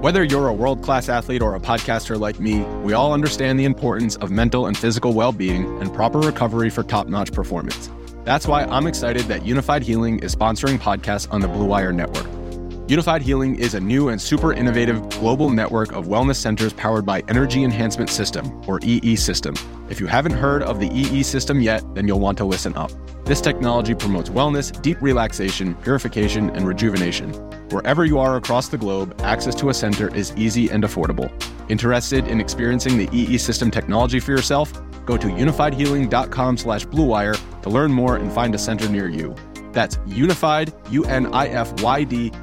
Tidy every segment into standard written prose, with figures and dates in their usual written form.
Whether you're a world-class athlete or a podcaster like me, we all understand the importance of mental and physical well-being and proper recovery for top-notch performance. That's why I'm excited that Unified Healing is sponsoring podcasts on the Blue Wire Network. Unified Healing is a new and super innovative global network of wellness centers powered by Energy Enhancement System, or EE System. If you haven't heard of the EE System yet, then you'll want to listen up. This technology promotes wellness, deep relaxation, purification, and rejuvenation. Wherever you are across the globe, access to a center is easy and affordable. Interested in experiencing the EE System technology for yourself? Go to unifiedhealing.com/bluewire to learn more and find a center near you. That's unified, UNIFYD,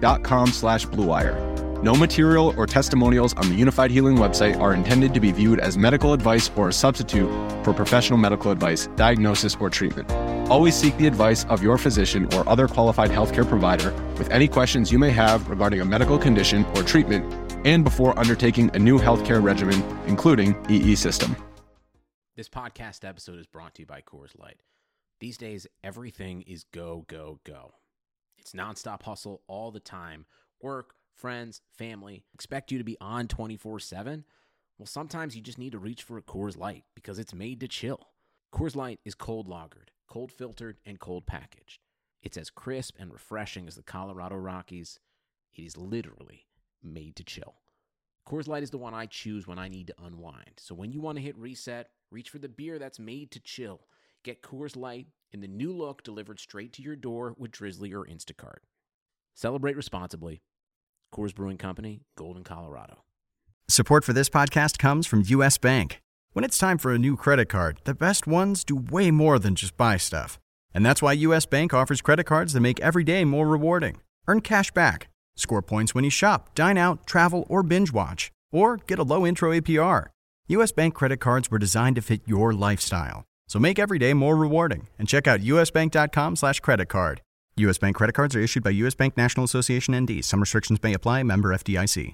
healing.com/bluewire. No material or testimonials on the Unified Healing website are intended to be viewed as medical advice or a substitute for professional medical advice, diagnosis, or treatment. Always seek the advice of your physician or other qualified healthcare provider with any questions you may have regarding a medical condition or treatment and before undertaking a new healthcare regimen, including EE System. This podcast episode is brought to you by Coors Light. These days, everything is go, go, go. It's nonstop hustle all the time. Work, friends, family expect you to be on 24/7. Well, sometimes you just need to reach for a Coors Light because it's made to chill. Coors Light is cold lagered, cold filtered, and cold packaged. It's as crisp and refreshing as the Colorado Rockies. It is literally made to chill. Coors Light is the one I choose when I need to unwind. So when you want to hit reset, reach for the beer that's made to chill. Get Coors Light in the new look delivered straight to your door with Drizzly or Instacart. Celebrate responsibly. Coors Brewing Company, Golden, Colorado. Support for this podcast comes from U.S. Bank. When it's time for a new credit card, the best ones do way more than just buy stuff. And that's why U.S. Bank offers credit cards that make every day more rewarding. Earn cash back, score points when you shop, dine out, travel, or binge watch, or get a low intro APR. U.S. Bank credit cards were designed to fit your lifestyle. So make every day more rewarding and check out usbank.com/credit card. U.S. Bank credit cards are issued by U.S. Bank National Association ND. Some restrictions may apply. Member FDIC.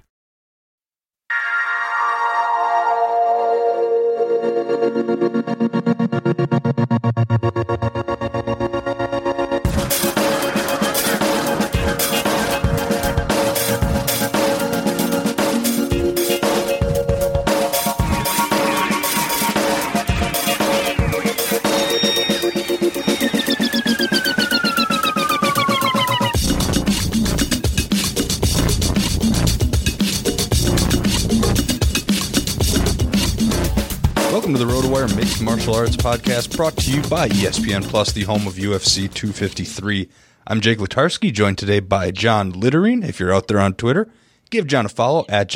Welcome to the RotoWire Mixed Martial Arts Podcast, brought to you by ESPN Plus, the home of UFC 253. I'm Jake Latarski, joined today by John Littering. If you're out there on Twitter, give John a follow at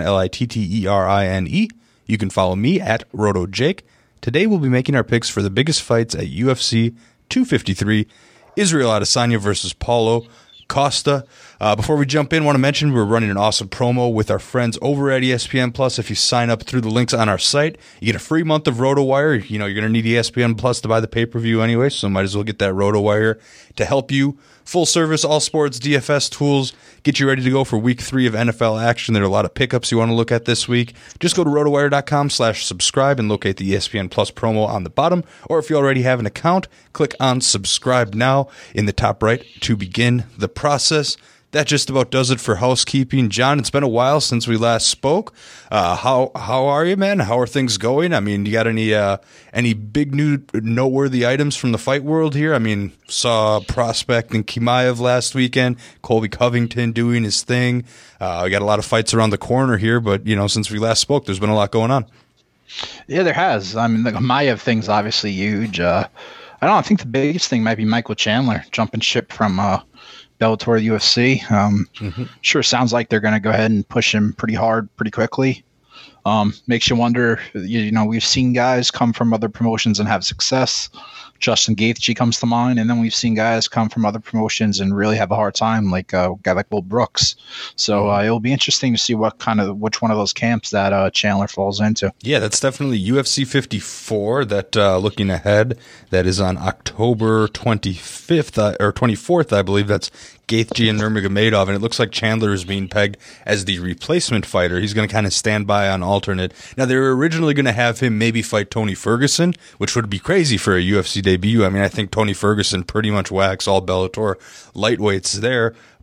JONLITTERINE. You can follow me at RotoJake. Today we'll be making our picks for the biggest fights at UFC 253, Israel Adesanya versus Paulo Costa. Before we jump in, I want to mention we're running an awesome promo with our friends over at ESPN Plus. If you sign up through the links on our site, you get a free month of RotoWire. You know, you're going to need ESPN Plus to buy the pay-per-view anyway, so might as well get that RotoWire to help you. Full service, all sports, DFS tools, get you ready to go for week 3 of NFL action. There are a lot of pickups you want to look at this week. Just go to rotowire.com/subscribe and locate the ESPN Plus promo on the bottom. Or if you already have an account, click on subscribe now in the top right to begin the process. That just about does it for housekeeping. John, it's been a while since we last spoke. How are you, man? How are things going? I mean, you got any big new noteworthy items from the fight world here? I mean, saw Prospect and Chimaev last weekend. Colby Covington doing his thing. We got a lot of fights around the corner here, but you know, since we last spoke, there's been a lot going on. Yeah, there has. I mean, the Chimaev thing's obviously huge. I think the biggest thing might be Michael Chandler jumping ship from Bellator UFC. Sure sounds like they're going to go ahead and push him pretty hard, pretty quickly. Makes you wonder, you know, we've seen guys come from other promotions and have success. Justin Gaethje comes to mind, and then we've seen guys come from other promotions and really have a hard time, like a guy like Will Brooks. So it'll be interesting to see which one of those camps that Chandler falls into. Yeah, that's definitely UFC 54. That looking ahead, that is on October 25th or 24th, I believe. That's Gaethje and Nurmagomedov, and it looks like Chandler is being pegged as the replacement fighter. He's going to kind of stand by on alternate. Now, they were originally going to have him maybe fight Tony Ferguson, which would be crazy for a UFC debut. I mean, I think Tony Ferguson pretty much whacks all Bellator lightweights there.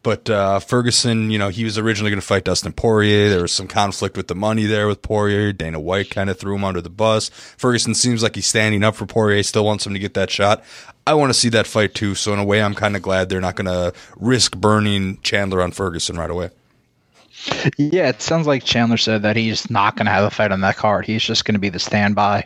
But Ferguson, he was originally going to fight Dustin Poirier. There was some conflict with the money there with Poirier. Dana White kind of threw him under the bus. Ferguson seems like he's standing up for Poirier, still wants him to get that shot. I want to see that fight too, so in a way I'm kind of glad they're not going to risk burning Chandler on Ferguson right away. Yeah, it sounds like Chandler said that he's not going to have a fight on that card. He's just going to be the standby.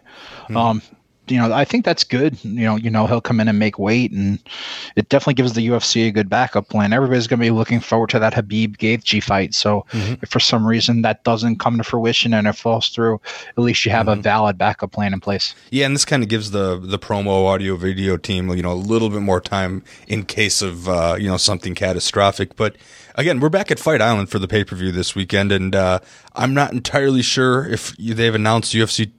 I think that's good. He'll come in and make weight, and it definitely gives the UFC a good backup plan. Everybody's going to be looking forward to that Khabib Gaethje fight. So if for some reason that doesn't come to fruition and it falls through, at least you have a valid backup plan in place. Yeah, and this kind of gives the promo audio video team, a little bit more time in case of, something catastrophic. But again, we're back at Fight Island for the pay-per-view this weekend, and I'm not entirely sure if they've announced UFC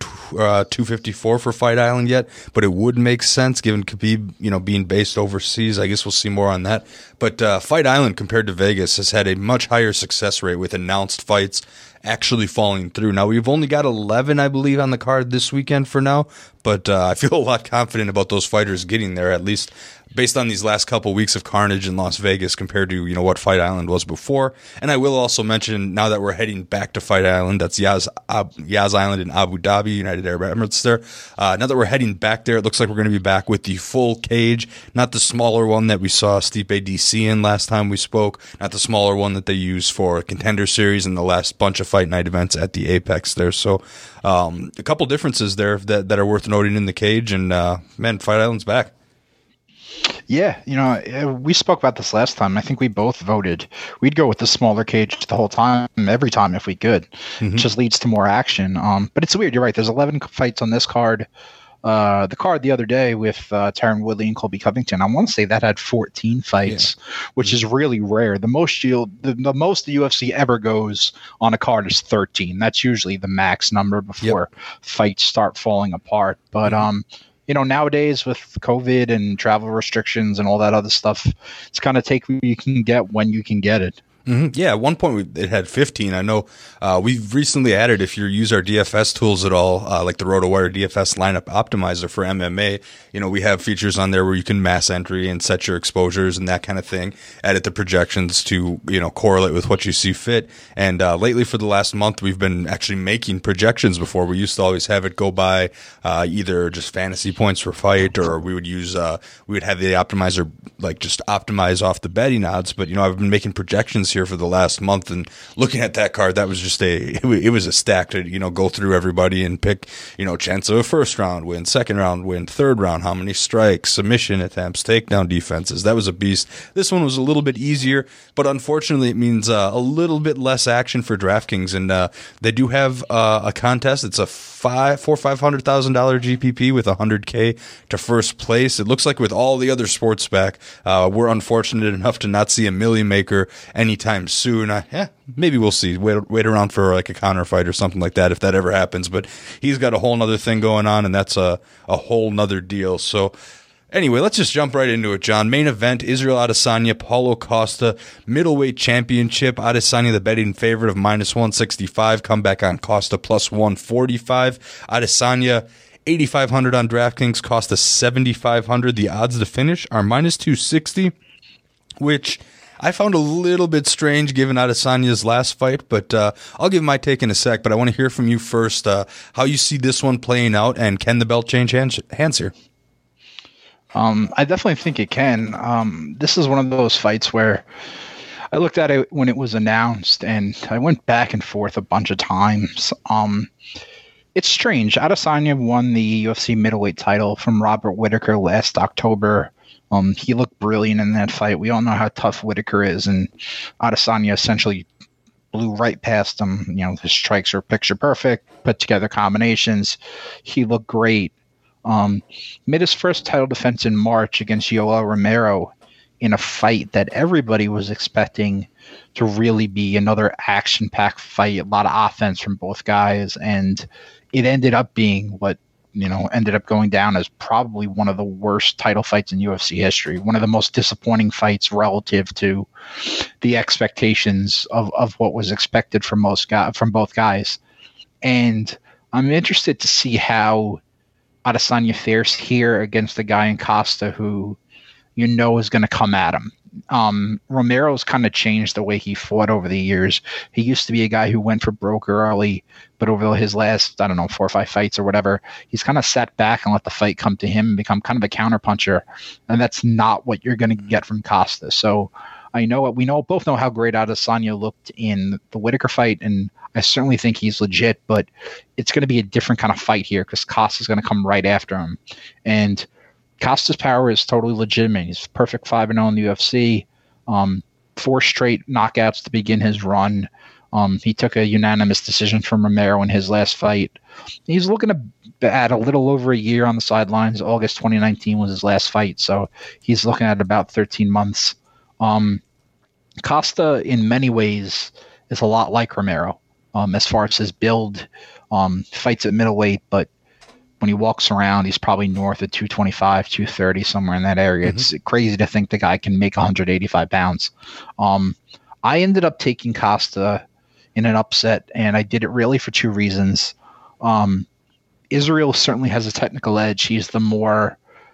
254 for Fight Island yet, but it would make sense given Khabib, being based overseas. I guess we'll see more on that. But Fight Island compared to Vegas has had a much higher success rate with announced fights actually falling through. Now, we've only got 11, I believe, on the card this weekend for now, but I feel a lot confident about those fighters getting there, at least based on these last couple weeks of carnage in Las Vegas compared to, what Fight Island was before. And I will also mention, now that we're heading back to Fight Island, that's Yas Island in Abu Dhabi, United Arab Emirates there. Now that we're heading back there, it looks like we're going to be back with the full cage, not the smaller one that we saw Stipe DC in last time we spoke, not the smaller one that they use for Contender Series and the last bunch of Fight Night events at the Apex there. So a couple differences there that are worth noting in the cage, and Fight Island's back. Yeah, we spoke about this last time. I think we both voted we'd go with the smaller cage the whole time, every time if we could. It just leads to more action. But it's weird. You're right. There's 11 fights on this card. The card the other day with Tyron Woodley and Colby Covington, I want to say that had 14 fights, which is really rare. The most the UFC ever goes on a card is 13. That's usually the max number before fights start falling apart. But nowadays with COVID and travel restrictions and all that other stuff, it's kind of take what you can get when you can get it. Yeah, at one point it had 15. I know we've recently added, if you use our DFS tools at all, like the RotoWire DFS lineup optimizer for MMA, we have features on there where you can mass entry and set your exposures and that kind of thing, edit the projections to, correlate with what you see fit. And lately for the last month, we've been actually making projections before. We used to always have it go by either just fantasy points per fight, or we would use, we would have the optimizer like just optimize off the betting odds. But, I've been making projections here for the last month, and looking at that card, that was just it was a stack to go through everybody and pick chance of a first round win, second round win, third round, how many strikes, submission attempts, takedown defenses. That was a beast. This one was a little bit easier, but unfortunately it means a little bit less action for DraftKings, and they do have a contest. It's a $500,000 GPP with $100K to first place. It looks like with all the other sports back, we're unfortunate enough to not see a Millie Maker anytime soon. Maybe we'll see. Wait around for like a Conor fight or something like that if that ever happens. But he's got a whole nother thing going on, and that's a whole nother deal. So anyway, let's just jump right into it, John. Main event, Israel Adesanya, Paulo Costa, middleweight championship. Adesanya the betting favorite of -165. Comeback on Costa +145. Adesanya 8,500 on DraftKings, Costa 7,500. The odds to finish are -260, which I found a little bit strange given Adesanya's last fight, but I'll give my take in a sec. But I want to hear from you first, how you see this one playing out, and can the belt change hands here? I definitely think it can. This is one of those fights where I looked at it when it was announced, and I went back and forth a bunch of times. It's strange. Adesanya won the UFC middleweight title from Robert Whittaker last October. He looked brilliant in that fight. We all know how tough Whittaker is, and Adesanya essentially blew right past him. His strikes are picture perfect, put together combinations. He looked great. Made his first title defense in March against Yoel Romero in a fight that everybody was expecting to really be another action-packed fight, a lot of offense from both guys, and it ended up being what ended up going down as probably one of the worst title fights in UFC history, one of the most disappointing fights relative to the expectations of what was expected from both guys. And I'm interested to see how Adesanya fares here against the guy in Costa who is going to come at him. Romero's kind of changed the way he fought over the years. He used to be a guy who went for broke early, but over his last, 4 or 5 fights or whatever, he's kind of sat back and let the fight come to him and become kind of a counterpuncher. And that's not what you're going to get from Costa. So we both know how great Adesanya looked in the Whitaker fight, and I certainly think he's legit, but it's going to be a different kind of fight here because Costa's going to come right after him. And Costa's power is totally legitimate. He's perfect 5-0 in the UFC. 4 straight knockouts to begin his run. He took a unanimous decision from Romero in his last fight. He's looking at a little over a year on the sidelines. August 2019 was his last fight, so he's looking at about 13 months. Costa, in many ways, is a lot like Romero as far as his build. Fights at middleweight, but when he walks around, he's probably north of 225, 230, somewhere in that area. It's crazy to think the guy can make 185 pounds. I ended up taking Costa in an upset, and I did it really for 2 reasons. Israel certainly has a technical edge. He's the more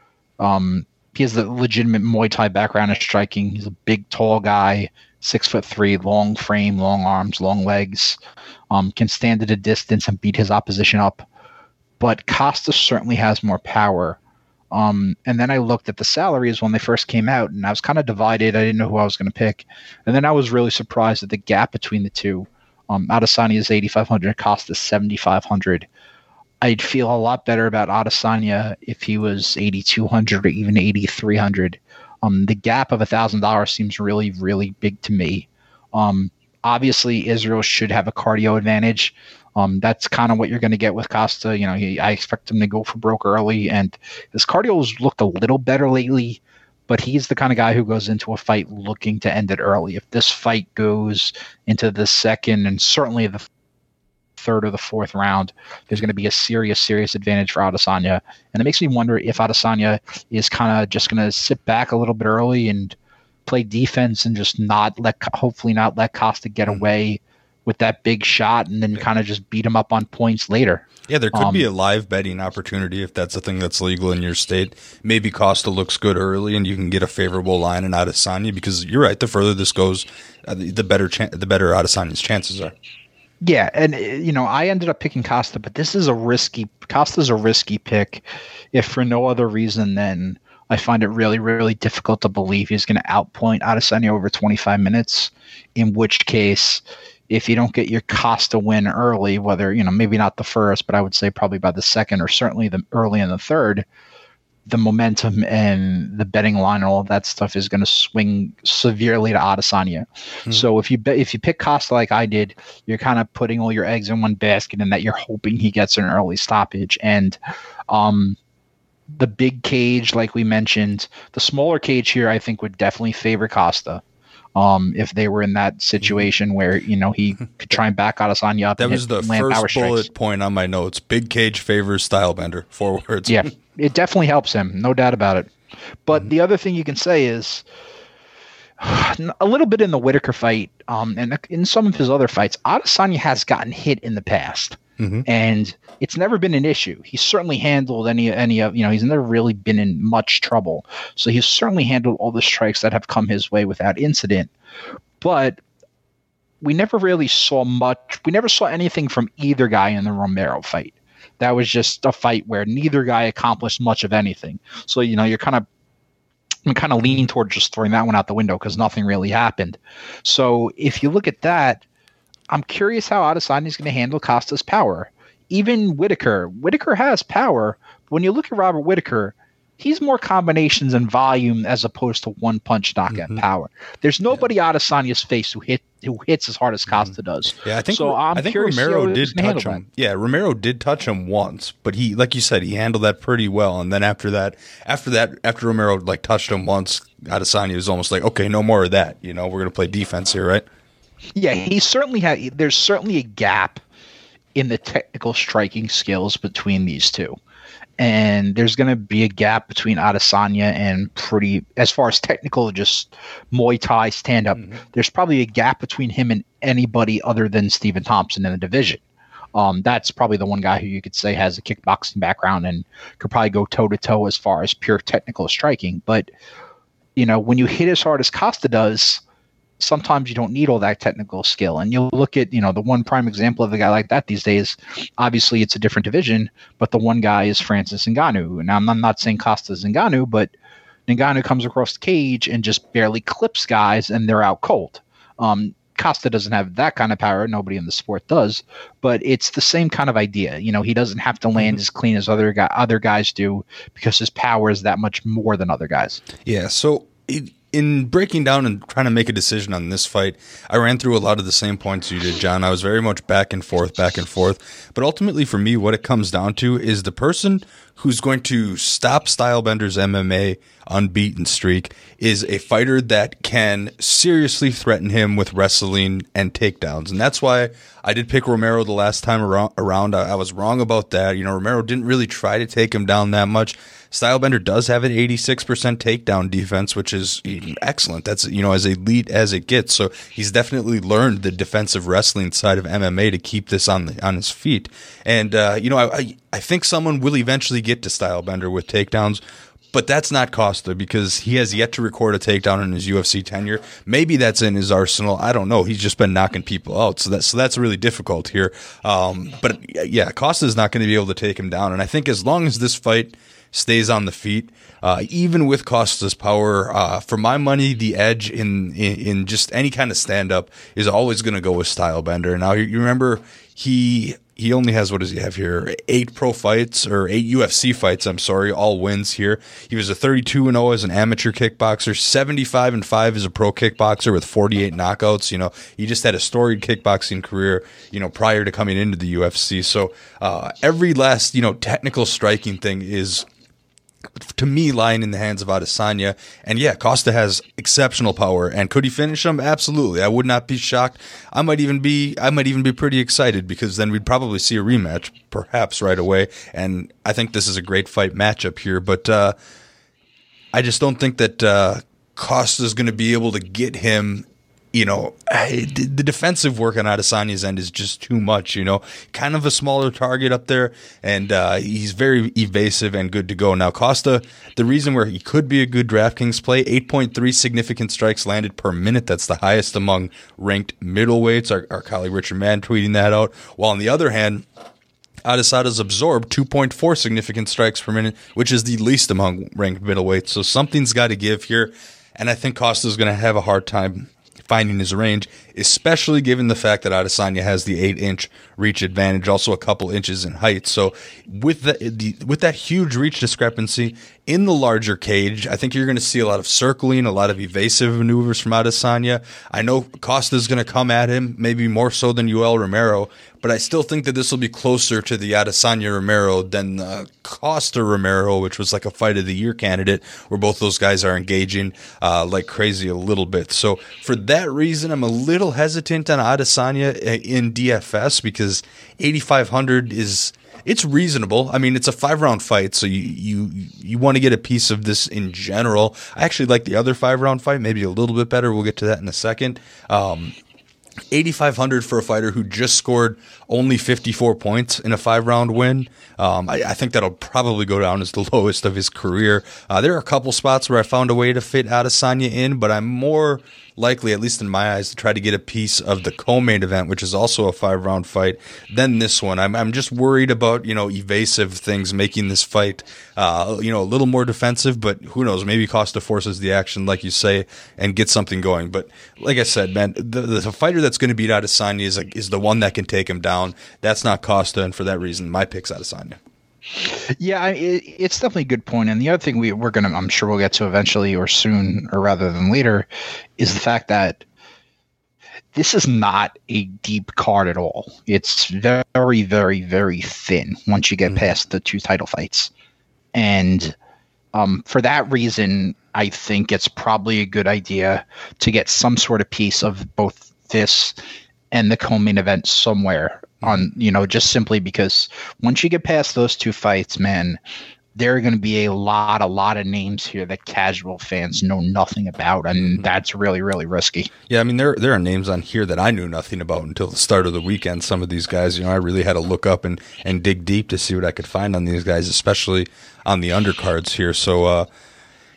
he has the legitimate Muay Thai background in striking. He's a big, tall guy, 6'3", long frame, long arms, long legs, can stand at a distance and beat his opposition up. But Costa certainly has more power. And then I looked at the salaries when they first came out, and I was kind of divided. I didn't know who I was going to pick. And then I was really surprised at the gap between the two. Adesanya is 8,500, Costa 7,500. I'd feel a lot better about Adesanya if he was 8,200 or even 8,300. The gap of $1,000 seems really, really big to me. Obviously, Israel should have a cardio advantage. That's kind of what you're going to get with Costa. I expect him to go for broke early, and his cardio's looked a little better lately, but he's the kind of guy who goes into a fight looking to end it early. If this fight goes into the second and certainly the third or the fourth round, there's going to be a serious advantage for Adesanya. And it makes me wonder if Adesanya is kind of just going to sit back a little bit early and play defense and just hopefully not let Costa get away with that big shot and then kind of just beat him up on points later. Yeah, there could be a live betting opportunity if that's a thing that's legal in your state. Maybe Costa looks good early and you can get a favorable line in Adesanya, because you're right, the further this goes, the better Adesanya's chances are. Yeah, and I ended up picking Costa, but Costa's a risky pick, if for no other reason than I find it really, really difficult to believe he's going to outpoint Adesanya over 25 minutes, in which case, if you don't get your Costa win early, whether, maybe not the first, but I would say probably by the second or certainly the early in the third, the momentum and the betting line and all of that stuff is going to swing severely to Adesanya. So if you pick Costa like I did, you're kind of putting all your eggs in one basket, and that you're hoping he gets an early stoppage. And the big cage, like we mentioned, the smaller cage here, I think would definitely favor Costa. If they were in that situation where, he could try and back Adesanya up. That was the first bullet point on my notes. Big cage favors Stylebender. 4 words. Yeah, it definitely helps him. No doubt about it. But the other thing you can say is a little bit in the Whitaker fight, and in some of his other fights, Adesanya has gotten hit in the past. And it's never been an issue. He's certainly handled any of, he's never really been in much trouble. So he's certainly handled all the strikes that have come his way without incident. But we never really saw much. We never saw anything from either guy in the Romero fight. That was just a fight where neither guy accomplished much of anything. So, I'm kind of leaning toward just throwing that one out the window because nothing really happened. So if you look at that, I'm curious how Adesanya is going to handle Costa's power. Even Whitaker has power. But when you look at Robert Whitaker, he's more combinations and volume as opposed to one punch knockout power. There's nobody Adesanya's face who hits as hard as Costa does. Yeah, I think curious Romero did touch him. Yeah, Romero did touch him once, but he, like you said, he handled that pretty well. And then after Romero touched him once, Adesanya was almost like, okay, no more of that. We're going to play defense here, right? Yeah, there's certainly a gap in the technical striking skills between these two. And there's going to be a gap between Adesanya and as far as technical, just Muay Thai stand-up, there's probably a gap between him and anybody other than Stephen Thompson in the division. That's probably the one guy who you could say has a kickboxing background and could probably go toe-to-toe as far as pure technical striking. But when you hit as hard as Costa does, sometimes you don't need all that technical skill. And you'll look at, the one prime example of a guy like that these days. Obviously, it's a different division, but the one guy is Francis Ngannou. Now, I'm not saying Costa's Ngannou, but Ngannou comes across the cage and just barely clips guys, and they're out cold. Costa doesn't have that kind of power. Nobody in the sport does, but it's the same kind of idea. He doesn't have to land as clean as other guys do because his power is that much more than other guys. Yeah. So in breaking down and trying to make a decision on this fight, I ran through a lot of the same points you did, John. I was very much back and forth. But ultimately for me, what it comes down to is the person who's going to stop Stylebender's MMA unbeaten streak is a fighter that can seriously threaten him with wrestling and takedowns. And that's why I did pick Romero the last time around. I was wrong about that. Romero didn't really try to take him down that much. Stylebender does have an 86% takedown defense, which is excellent. That's, as elite as it gets. So he's definitely learned the defensive wrestling side of MMA to keep this on his feet. And, I think someone will eventually get to Stylebender with takedowns, but that's not Costa because he has yet to record a takedown in his UFC tenure. Maybe that's in his arsenal. I don't know. He's just been knocking people out. So that's really difficult here. But yeah, Costa's not going to be able to take him down. And I think as long as this fight stays on the feet, even with Costa's power, for my money, the edge in just any kind of stand-up is always going to go with Stylebender. Now, you remember he only has, what does he have here? 8 UFC fights, all wins here. He was a 32-0 as an amateur kickboxer, 75-5 as a pro kickboxer with 48 knockouts. He just had a storied kickboxing career, prior to coming into the UFC. So every last, technical striking thing is, to me, lying in the hands of Adesanya. And yeah, Costa has exceptional power. And could he finish him? Absolutely. I would not be shocked. I might even be pretty excited because then we'd probably see a rematch, perhaps right away. And I think this is a great fight matchup here. But I just don't think that Costa's going to be able to get him. The defensive work on Adesanya's end is just too much, kind of a smaller target up there, and he's very evasive and good to go. Now, Costa, the reason where he could be a good DraftKings play, 8.3 significant strikes landed per minute. That's the highest among ranked middleweights. Our colleague Richard Mann tweeting that out. While on the other hand, Adesanya's absorbed 2.4 significant strikes per minute, which is the least among ranked middleweights. So something's got to give here, and I think Costa's going to have a hard time finding his range, especially given the fact that Adesanya has the 8-inch reach advantage, also a couple inches in height. So with that huge reach discrepancy in the larger cage, I think you're going to see a lot of circling, a lot of evasive maneuvers from Adesanya. I know Costa's going to come at him, maybe more so than Yoel Romero, but I still think that this will be closer to the Adesanya Romero than the Costa Romero, which was like a fight of the year candidate, where both those guys are engaging like crazy a little bit. So for that reason, I'm a little hesitant on Adesanya in DFS because 8,500 it's reasonable. I mean, it's a 5-round fight, so you want to get a piece of this in general. I actually like the other 5-round fight, maybe a little bit better. We'll get to that in a second. 8,500 for a fighter who just scored only 54 points in a 5-round win. I think that'll probably go down as the lowest of his career. There are a couple spots where I found a way to fit Adesanya in, but I'm more likely, at least in my eyes, to try to get a piece of the co-main event, which is also a 5-round fight, than this one. I'm just worried about, evasive things making this fight, a little more defensive, but who knows, maybe Costa forces the action, like you say, and gets something going. But like I said, man, the fighter that's going to beat Adesanya is the one that can take him down. That's not Costa, and for that reason, my pick's Adesanya. Yeah, it's definitely a good point. And the other thing we're going to, I'm sure we'll get to eventually or soon or rather than later, is the fact that this is not a deep card at all. It's very, very, very thin once you get past the 2 title fights. And for that reason, I think it's probably a good idea to get some sort of piece of both this and the co-main event somewhere on, just simply because once you get past those 2 fights, man, there are going to be a lot of names here that casual fans know nothing about, and that's really, really risky. Yeah, I mean, there are names on here that I knew nothing about until the start of the weekend. Some of these guys, I really had to look up and dig deep to see what I could find on these guys, especially on the undercards here. So,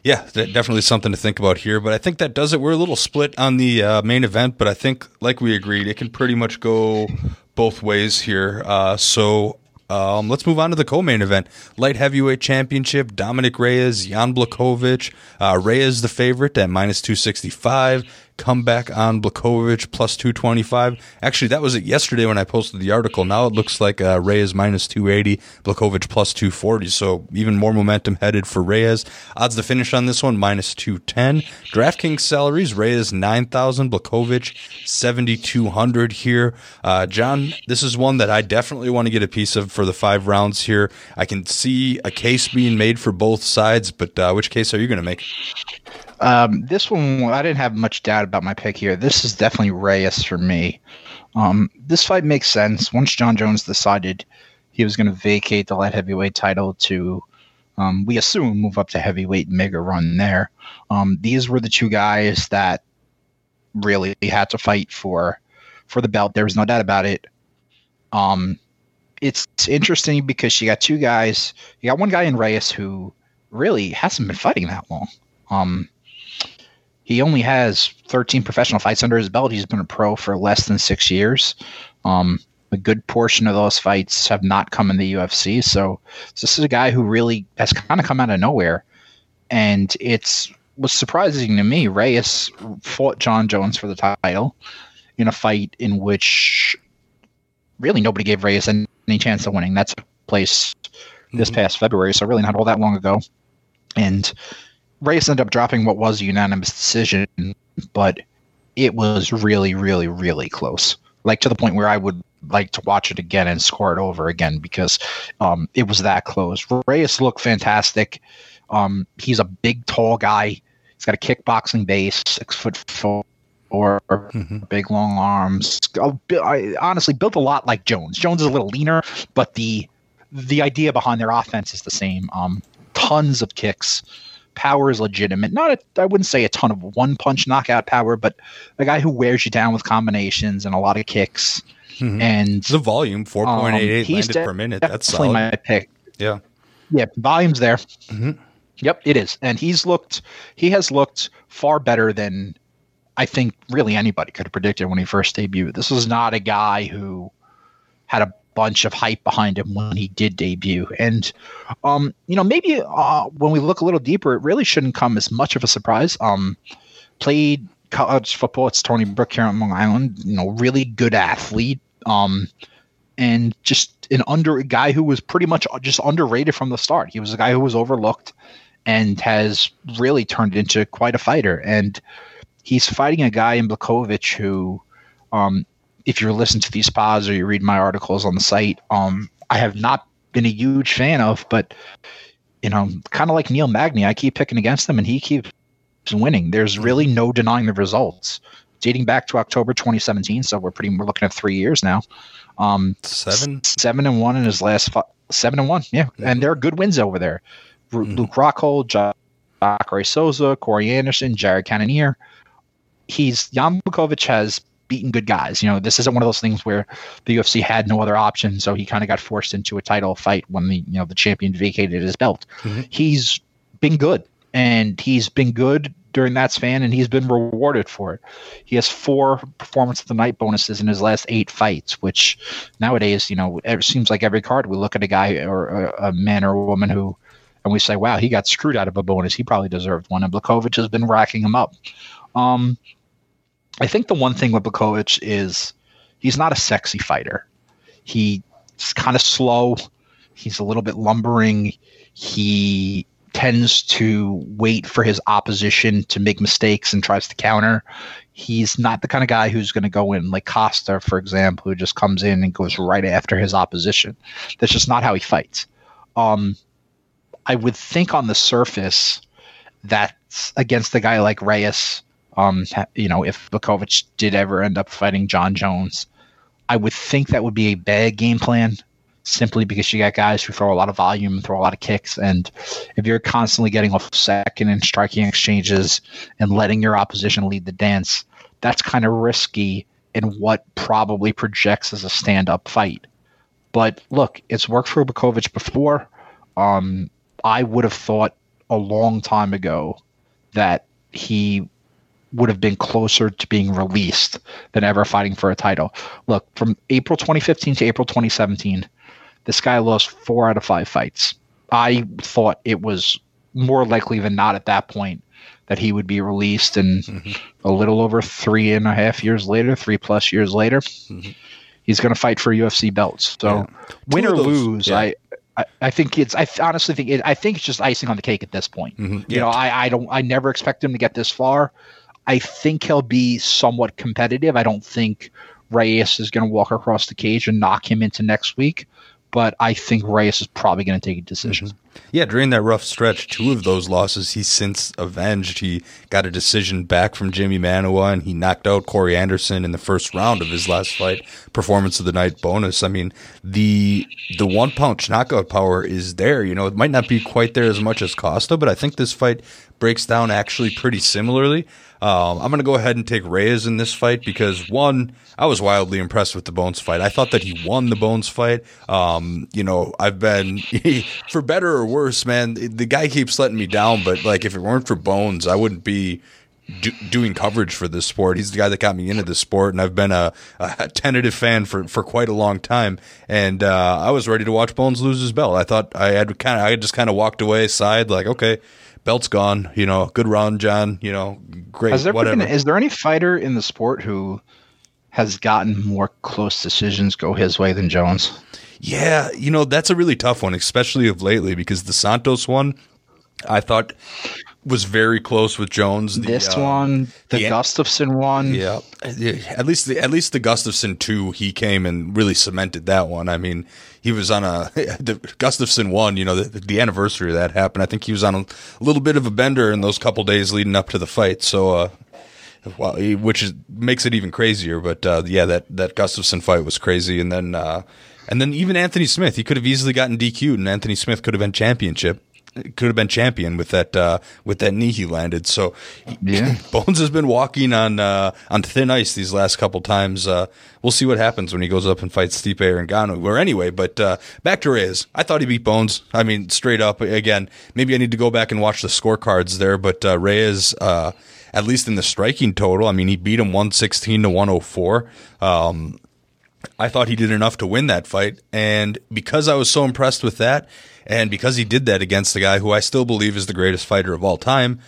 Yeah, definitely something to think about here. But I think that does it. We're a little split on the main event, but I think, like we agreed, it can pretty much go both ways here. So let's move on to the co-main event. Light heavyweight championship, Dominic Reyes, Jan Blachowicz. Reyes the favorite at minus 265. Comeback on Blachowicz plus 225. Actually, that was it yesterday when I posted the article. Now it looks like Reyes minus 280, Blachowicz plus 240. So even more momentum headed for Reyes. Odds to finish on this one minus 210. DraftKings salaries, Reyes 9,000, Blachowicz 7,200 here. John, this is one that I definitely want to get a piece of for the 5 rounds here. I can see a case being made for both sides, but which case are you going to make? This one, I didn't have much doubt about my pick here. This is definitely Reyes for me. This fight makes sense. Once Jon Jones decided he was going to vacate the light heavyweight title to, we assume, move up to heavyweight and make a run there. These were the two guys that really had to fight for the belt. There was no doubt about it. It's interesting because you got two guys. You got one guy in Reyes who really hasn't been fighting that long. He only has 13 professional fights under his belt. He's been a pro for less than 6 years. A good portion of those fights have not come in the UFC. So this is a guy who really has kind of come out of nowhere. And was surprising to me. Reyes fought Jon Jones for the title in a fight in which really nobody gave Reyes any chance of winning. That took place this past February, so really not all that long ago. And Reyes ended up dropping what was a unanimous decision, but it was really, really, really close. Like to the point where I would like to watch it again and score it over again because it was that close. Reyes looked fantastic. He's a big, tall guy. He's got a kickboxing base, 6'4", big, long arms. I honestly built a lot like Jones. Jones is a little leaner, but the idea behind their offense is the same. Tons of kicks. Power is legitimate. I wouldn't say a ton of one-punch knockout power, but a guy who wears you down with combinations and a lot of kicks. Mm-hmm. And the volume, 4.88 landed per minute. That's solid. My pick. Yeah, volume's there. Mm-hmm. Yep, it is, and he has looked far better than I think really anybody could have predicted when he first debuted. This was not a guy who had a bunch of hype behind him when he did debut. And, maybe when we look a little deeper, it really shouldn't come as much of a surprise. Played college football at Stony Brook here on Long Island, really good athlete. And just a guy who was pretty much just underrated from the start. He was a guy who was overlooked and has really turned into quite a fighter. And he's fighting a guy in Blachowicz who, if you listen to these pods or you read my articles on the site, I have not been a huge fan of, but kind of like Neil Magny, I keep picking against him and he keeps winning. There's really no denying the results. Dating back to October 2017, so we're looking at 3 years now. 7-1 in his last 7-1, yeah, and there are good wins over there. Luke Rockhold, Jacare Souza, Corey Anderson, Jared Cannonier. Jan Blachowicz has beaten good guys. This isn't one of those things where the UFC had no other option, so he kind of got forced into a title fight when the champion vacated his belt. Mm-hmm. He's been good, and he's been good during that span, and he's been rewarded for it. He has 4 performance of the night bonuses in his last 8 fights, which nowadays, it seems like every card we look at a guy or a man or a woman who, and we say, wow, he got screwed out of a bonus. He probably deserved one, and Blachowicz has been racking him up. I think the one thing with Blachowicz is he's not a sexy fighter. He's kind of slow. He's a little bit lumbering. He tends to wait for his opposition to make mistakes and tries to counter. He's not the kind of guy who's going to go in like Costa, for example, who just comes in and goes right after his opposition. That's just not how he fights. I would think on the surface that's against a guy like Reyes. If Blachowicz did ever end up fighting Jon Jones, I would think that would be a bad game plan simply because you got guys who throw a lot of volume, throw a lot of kicks. And if you're constantly getting off second and striking exchanges and letting your opposition lead the dance, that's kind of risky in what probably projects as a stand-up fight. But look, it's worked for Blachowicz before. I would have thought a long time ago that he would have been closer to being released than ever fighting for a title. Look, from April 2015 to April 2017, this guy lost 4 out of 5 fights. I thought it was more likely than not at that point that he would be released, and a little over 3.5 years later, 3+ years later, he's going to fight for UFC belts. So win or lose, I think I honestly think it's just icing on the cake at this point. You know, I never expect him to get this far. I think he'll be somewhat competitive. I don't think Reyes is going to walk across the cage and knock him into next week, but I think Reyes is probably going to take a decision. Yeah, during that rough stretch, 2 of those losses he's since avenged. He got a decision back from Jimmy Manuwa, and he knocked out Corey Anderson in the first round of his last fight. Performance of the night bonus. I mean, the one-punch knockout power is there. You know, it might not be quite there as much as Costa, but I think this fight breaks down actually pretty similarly. I'm going to go ahead and take Reyes in this fight because, one, I was wildly impressed with the Bones fight. I thought that he won the Bones fight. You know, I've been, for better or worse, man, the guy keeps letting me down, but like if it weren't for Bones, I wouldn't be doing coverage for this sport. He's the guy that got me into this sport, and I've been a tentative fan for quite a long time. And I was ready to watch Bones lose his belt. I thought I just kind of walked away, sighed, like, okay, belt's gone. You know, good round, John. You know, great. Is there any fighter in the sport who has gotten more close decisions go his way than Jones? Yeah, you know, that's a really tough one, especially of lately, because the Santos one, I thought was very close with Jones. The Gustafsson one. Yeah, at least the Gustafsson 2, he came and really cemented that one. I mean, he was on the Gustafsson 1, you know, the anniversary of that happened. I think he was on a little bit of a bender in those couple days leading up to the fight. So, which makes it even crazier. But yeah, that Gustafsson fight was crazy. And then even Anthony Smith, he could have easily gotten DQ'd, and Anthony Smith could have been champion with that knee he landed. So yeah, Bones has been walking on thin ice these last couple times. We'll see what happens when he goes up and fights Stipe or Ngannou. Or anyway, but back to Reyes. I thought he beat Bones. I mean, straight up. Again, maybe I need to go back and watch the scorecards there, but Reyes, at least in the striking total, I mean, he beat him 116 to 104. I thought he did enough to win that fight, and because I was so impressed with that, and because he did that against the guy who I still believe is the greatest fighter of all time,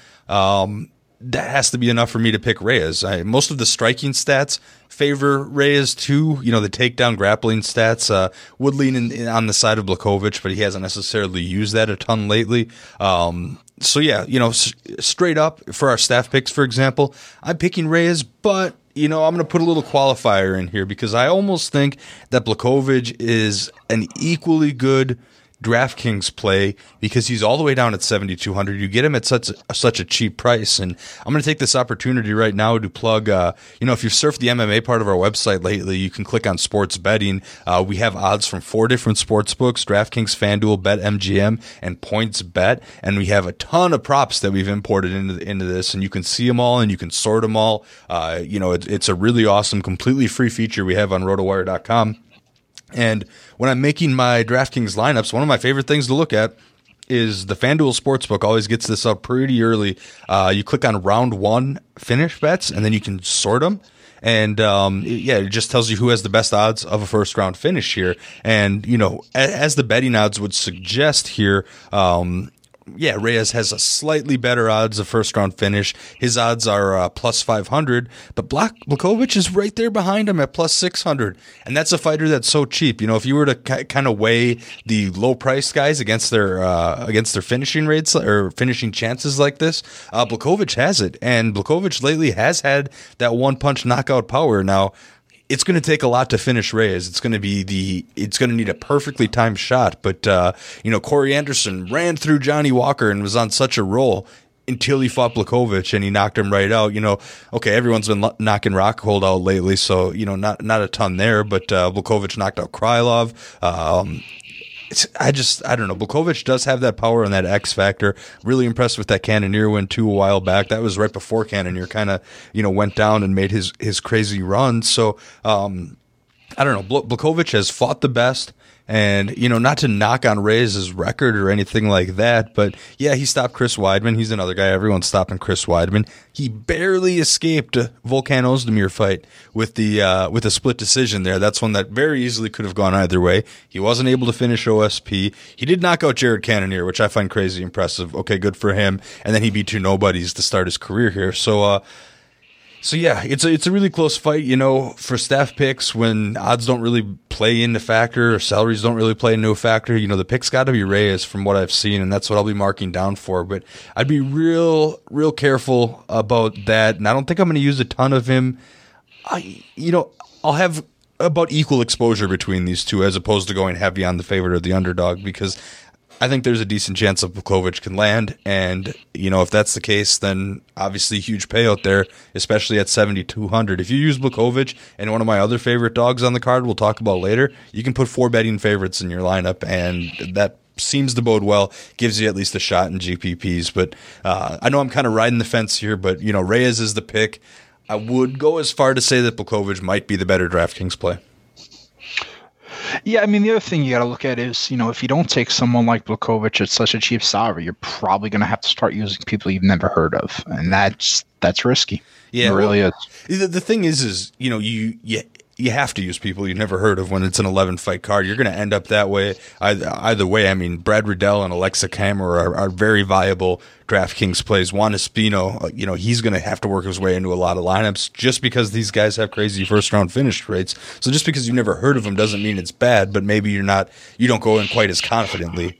that has to be enough for me to pick Reyes. Most of the striking stats favor Reyes too. You know, the takedown grappling stats would lean on the side of Blachowicz, but he hasn't necessarily used that a ton lately. So yeah, you know, straight up for our staff picks, for example, I'm picking Reyes, but you know, I'm going to put a little qualifier in here because I almost think that Blachowicz is an equally good DraftKings play because he's all the way down at 7,200. You get him at such a cheap price, and I'm going to take this opportunity right now to plug. You know, if you've surfed the MMA part of our website lately, you can click on sports betting. We have odds from 4 different sports books: DraftKings, FanDuel, BetMGM, and PointsBet. And we have a ton of props that we've imported into this, and you can see them all and you can sort them all. You know, it's a really awesome, completely free feature we have on RotoWire.com. And when I'm making my DraftKings lineups, one of my favorite things to look at is the FanDuel Sportsbook always gets this up pretty early. You click on round 1 finish bets, and then you can sort them. And yeah, it just tells you who has the best odds of a first round finish here. And, you know, as the betting odds would suggest here, yeah, Reyes has a slightly better odds of first round finish. His odds are plus 500, but Blachowicz is right there behind him at plus 600. And that's a fighter that's so cheap. You know, if you were to kind of weigh the low priced guys against their finishing rates or finishing chances like this, Blachowicz has it. And Blachowicz lately has had that one punch knockout power. Now, it's going to take a lot to finish Reyes. It's going to need a perfectly timed shot. But, you know, Corey Anderson ran through Johnny Walker and was on such a roll until he fought Blachowicz and he knocked him right out. You know, okay, everyone's been knocking Rockhold out lately, so, you know, not a ton there, but Blachowicz knocked out Krylov. I don't know. Blachowicz does have that power and that X factor. Really impressed with that Cannonier win too a while back. That was right before Cannonier kind of, you know, went down and made his crazy run. So, I I don't know. Blachowicz has fought the best. And, not to knock on Reyes' record or anything like that, but yeah, he stopped Chris Weidman. He's another guy. Everyone's stopping Chris Weidman. He barely escaped a Volkan Ozdemir fight with a split decision there. That's one that very easily could have gone either way. He wasn't able to finish OSP. He did knock out Jared Cannonier, which I find crazy impressive. Okay, good for him. And then he beat two nobodies to start his career here. So yeah, it's a really close fight, for staff picks when odds don't really play into factor or salaries don't really play into a factor. The pick's got to be Reyes from what I've seen, and that's what I'll be marking down for. But I'd be real careful about that, and I don't think I'm going to use a ton of him. I'll have about equal exposure between these two as opposed to going heavy on the favorite or the underdog, because I think there's a decent chance that Blachowicz can land. And, if that's the case, then obviously huge payout there, especially at 7,200. If you use Blachowicz and one of my other favorite dogs on the card we'll talk about later, you can put 4 betting favorites in your lineup, and that seems to bode well, gives you at least a shot in GPPs. But I know I'm kind of riding the fence here, but, Reyes is the pick. I would go as far to say that Blachowicz might be the better DraftKings play. Yeah, the other thing you got to look at is, if you don't take someone like Blachowicz at such a cheap salary, you're probably going to have to start using people you've never heard of, and that's risky. Yeah, it really is. The thing is you have to use people you've never heard of when it's an 11-fight card. You're going to end up that way either way. Brad Riddell and Alexa Kammer are very viable DraftKings plays. Juan Espino, he's going to have to work his way into a lot of lineups just because these guys have crazy first-round finish rates. So just because you've never heard of them doesn't mean it's bad, but maybe you don't go in quite as confidently.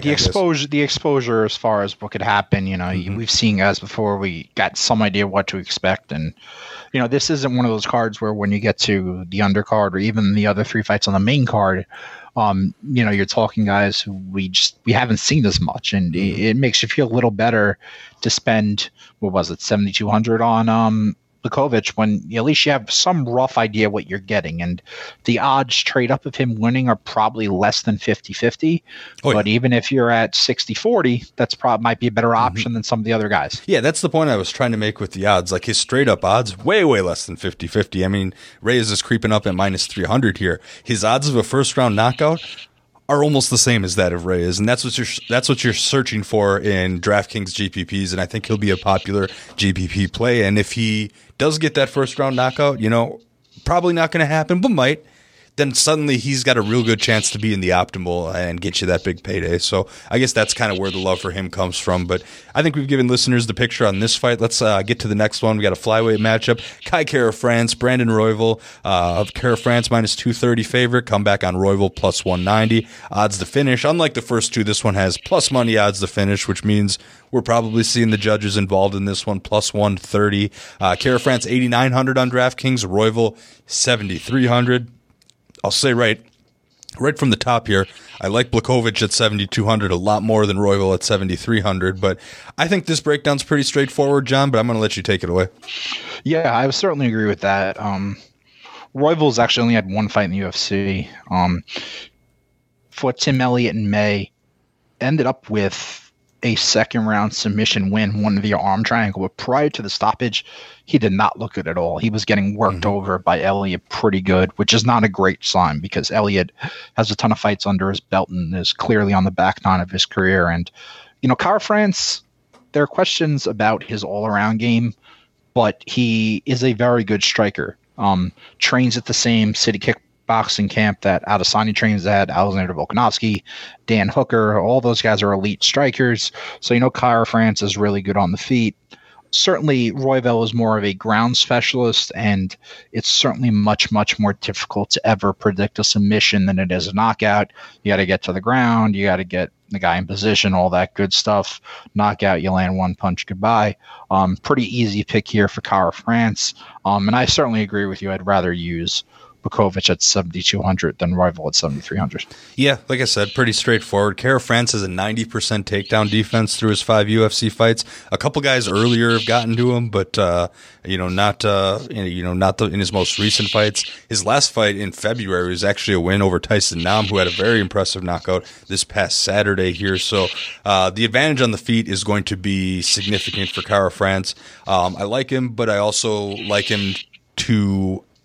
The exposure as far as what could happen, we've seen guys before. We got some idea what to expect, and this isn't one of those cards where when you get to the undercard or even the other 3 fights on the main card, you're talking guys who we haven't seen as much, and it makes you feel a little better to spend, what was it, 7,200 on Blachowicz when at least you have some rough idea what you're getting, and the odds straight up of him winning are probably less than 50-50. But even if you're at 60-40, that's might be a better option than some of the other guys. Yeah, that's the point I was trying to make with the odds. Like his straight up odds, way less than 50-50. Reyes is creeping up at minus 300 here. His odds of a first round knockout are almost the same as that of Reyes, and that's what you're searching for in DraftKings GPPs, and I think he'll be a popular GPP play. And if he does get that first round knockout, probably not going to happen, but might, then suddenly he's got a real good chance to be in the optimal and get you that big payday. So I guess that's kind of where the love for him comes from. But I think we've given listeners the picture on this fight. Let's get to the next one. We got a flyweight matchup. Kai Kara-France, Brandon Royval of Kara-France minus 230 favorite. Come back on Royval plus 190. Odds to finish. Unlike the first two, this one has plus money odds to finish, which means we're probably seeing the judges involved in this one, plus 130. Kara-France 8,900 on DraftKings. Royval 7,300. I'll say right from the top here, I like Blachowicz at 7,200 a lot more than Royval at 7,300. But I think this breakdown's pretty straightforward, John, but I'm going to let you take it away. Yeah, I would certainly agree with that. Royval's actually only had one fight in the UFC. Fought Tim Elliott in May. Ended up with a second-round submission win, won via arm triangle. But prior to the stoppage, he did not look good at all. He was getting worked over by Elliott pretty good, which is not a great sign because Elliott has a ton of fights under his belt and is clearly on the back nine of his career. And, Kara-France, there are questions about his all-around game, but he is a very good striker. Trains at the same City Kickboxing camp that Adesanya trains at, Alexander Volkanovski, Dan Hooker, all those guys are elite strikers. So, Kara-France is really good on the feet. Certainly, Royval is more of a ground specialist, and it's certainly much, much more difficult to ever predict a submission than it is a knockout. You got to get to the ground. You got to get the guy in position, all that good stuff. Knockout, you land one punch, goodbye. Pretty easy pick here for Kara-France. And I certainly agree with you. I'd rather use Blachowicz at 7,200 than Royval at 7,300. Yeah, like I said, pretty straightforward. Kara-France has a 90% takedown defense through his 5 UFC fights. A couple guys earlier have gotten to him, but not in his most recent fights. His last fight in February was actually a win over Tyson Nam, who had a very impressive knockout this past Saturday here. So the advantage on the feet is going to be significant for Kara-France. I like him, but I also like him to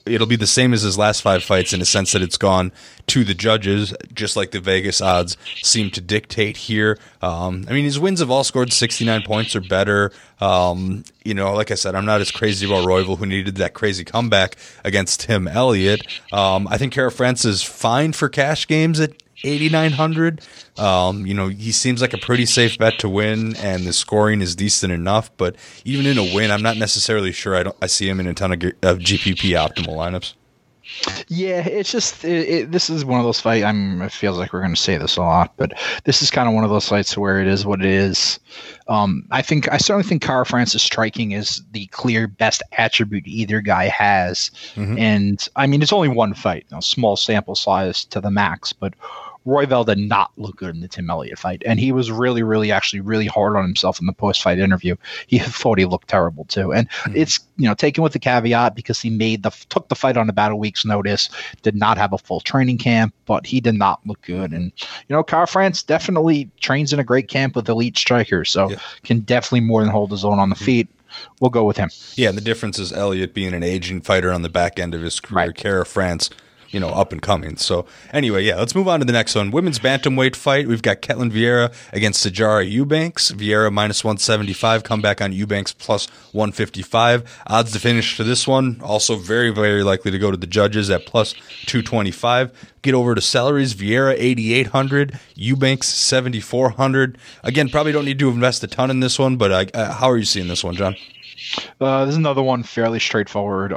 it'll be the same as his last 5 fights in a sense that it's gone to the judges, just like the Vegas odds seem to dictate here. I mean, his wins have all scored 69 points or better. Like I said, I'm not as crazy about Royval, who needed that crazy comeback against Tim Elliott. I think Kara France is fine for cash games at 8,900. He seems like a pretty safe bet to win, and the scoring is decent enough. But even in a win, I'm not necessarily sure. I see him in a ton of GPP optimal lineups. Yeah, it's just this is one of those fights. It feels like we're going to say this a lot, but this is kind of one of those fights where it is what it is. I certainly think Kara France's striking is the clear best attribute either guy has, and I mean it's only one fight, small sample size to the max, but Royval did not look good in the Tim Elliott fight, and he was really hard on himself in the post-fight interview. He thought he looked terrible too, and it's taken with the caveat because he took the fight on about a week's notice, did not have a full training camp, but he did not look good. And Kara France definitely trains in a great camp with elite strikers, so can definitely more than hold his own on the feet. We'll go with him. Yeah, and the difference is Elliott being an aging fighter on the back end of his career. Right. Kara France, up and coming. So anyway, let's move on to the next one. Women's bantamweight fight. We've got Ketlen Vieira against Sijara Eubanks. Vieira minus 175, comeback on Eubanks plus 155. Odds to finish to this one, also very, very likely to go to the judges at plus 225. Get over to salaries. Vieira 8,800, Eubanks 7,400. Again, probably don't need to invest a ton in this one, but how are you seeing this one, John? This is another one fairly straightforward.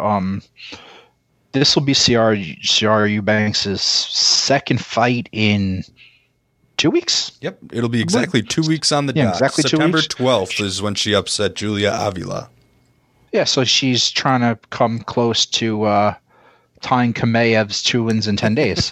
This will be Sijara Eubanks' second fight in 2 weeks. Yep, it'll be exactly 2 weeks on the dot. Exactly September 2 weeks. 12th is when she upset Julia Avila. Yeah, so she's trying to come close to tying Kamaev's 2 wins in 10 days.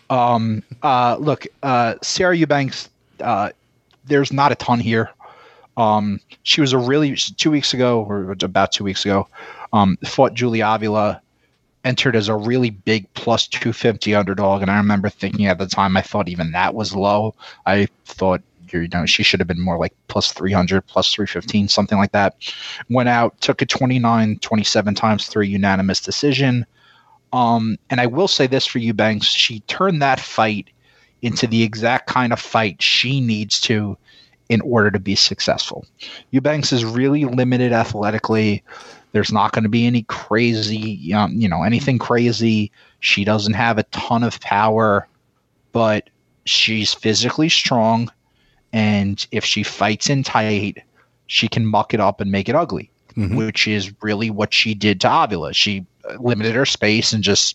Sijara Eubanks, there's not a ton here. She was 2 weeks ago, or about 2 weeks ago, fought Julia Avila, entered as a really big plus 250 underdog, and I remember thinking at the time, I thought even that was low. I thought she should have been more like plus 300, plus 315, something like that. Went out, took it 29-27 times 3 unanimous decision. And I will say this for Eubanks, she turned that fight into the exact kind of fight she needs to in order to be successful. Eubanks is really limited athletically. There's not going to be any crazy, anything crazy. She doesn't have a ton of power, but she's physically strong. And if she fights in tight, she can muck it up and make it ugly, which is really what she did to Avila. She limited her space and didn't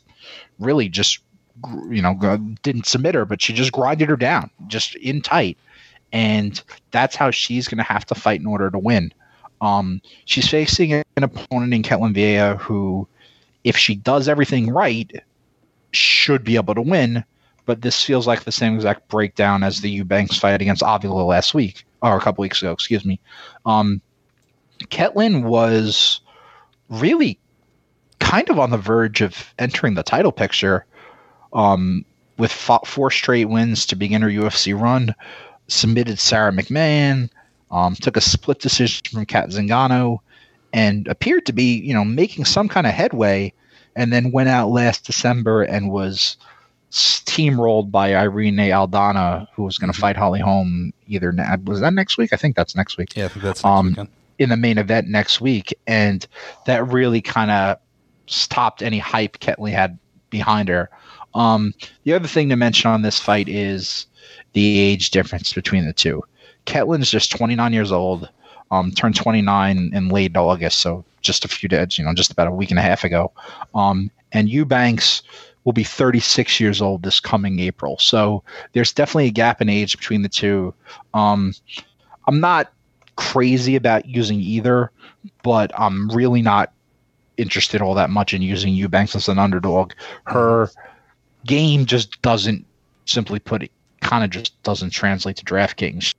submit her, but she just grinded her down, just in tight. And that's how she's going to have to fight in order to win. She's facing an opponent in Ketlen Vieira who, if she does everything right, should be able to win. But this feels like the same exact breakdown as the Eubanks fight against Avila last week, or a couple weeks ago, excuse me. Ketlen was really kind of on the verge of entering the title picture with 4 straight wins to begin her UFC run, submitted Sarah McMahon, took a split decision from Kat Zingano, and appeared to be, making some kind of headway, and then went out last December and was steamrolled by Irene Aldana, who was going to fight Holly Holm was that next week? I think that's next week. Yeah, I think that's next weekend. In the main event next week, and that really kind of stopped any hype Ketlen had behind her. The other thing to mention on this fight is the age difference between the two. Ketlen's just 29 years old, turned 29 in late August, so just a few days, just about a week and a half ago. And Eubanks will be 36 years old this coming April. So there's definitely a gap in age between the two. I'm not crazy about using either, but I'm really not interested all that much in using Eubanks as an underdog. Her game just doesn't, simply put it, kind of just doesn't translate to DraftKings.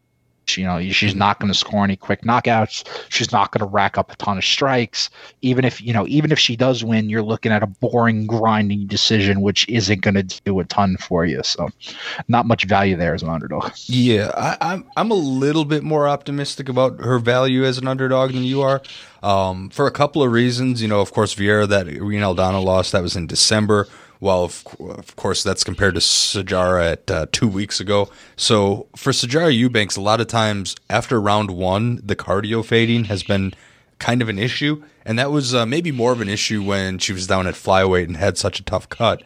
She's not going to score any quick knockouts. She's not going to rack up a ton of strikes. Even if she does win, you're looking at a boring, grinding decision, which isn't going to do a ton for you. So not much value there as an underdog. Yeah, I'm a little bit more optimistic about her value as an underdog than you are, for a couple of reasons. Of course, Vieira, that Irene Aldana loss, that was in December. Well, of course, that's compared to Sijara at 2 weeks ago. So for Sijara Eubanks, a lot of times after round one, the cardio fading has been kind of an issue. And that was maybe more of an issue when she was down at flyweight and had such a tough cut.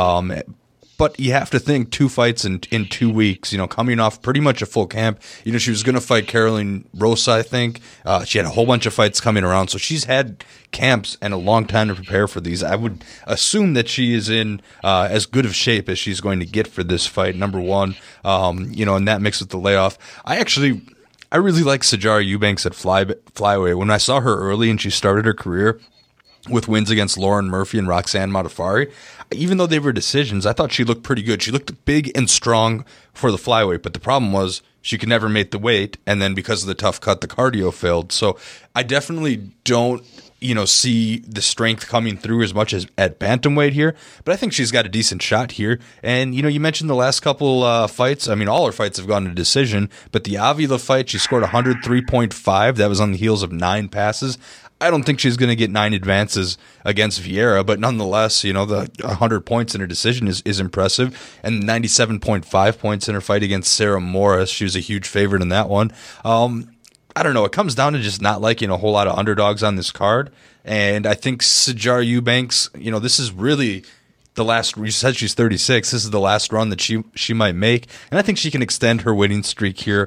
But you have to think 2 fights in 2 weeks, coming off pretty much a full camp. She was going to fight Caroline Rosa, I think. She had a whole bunch of fights coming around. So she's had camps and a long time to prepare for these. I would assume that she is in as good of shape as she's going to get for this fight, number one. And that mixed with the layoff. I really like Sijara Eubanks at flyweight. When I saw her early and she started her career with wins against Lauren Murphy and Roxanne Modafferi, even though they were decisions, I thought she looked pretty good. She looked big and strong for the flyweight, but the problem was she could never make the weight, and then because of the tough cut, the cardio failed. So I definitely don't see the strength coming through as much as at bantamweight here, but I think she's got a decent shot here. And, you mentioned the last couple fights. I mean, all her fights have gone to decision, but the Avila fight, she scored 103.5. That was on the heels of 9 passes. I don't think she's going to get 9 advances against Vieira, but nonetheless, the 100 points in her decision is impressive, and 97.5 points in her fight against Sarah Morris. She was a huge favorite in that one. I don't know. It comes down to just not liking a whole lot of underdogs on this card, and I think Sijara Eubanks, this is really the last. You said she's 36. This is the last run that she might make, and I think she can extend her winning streak here.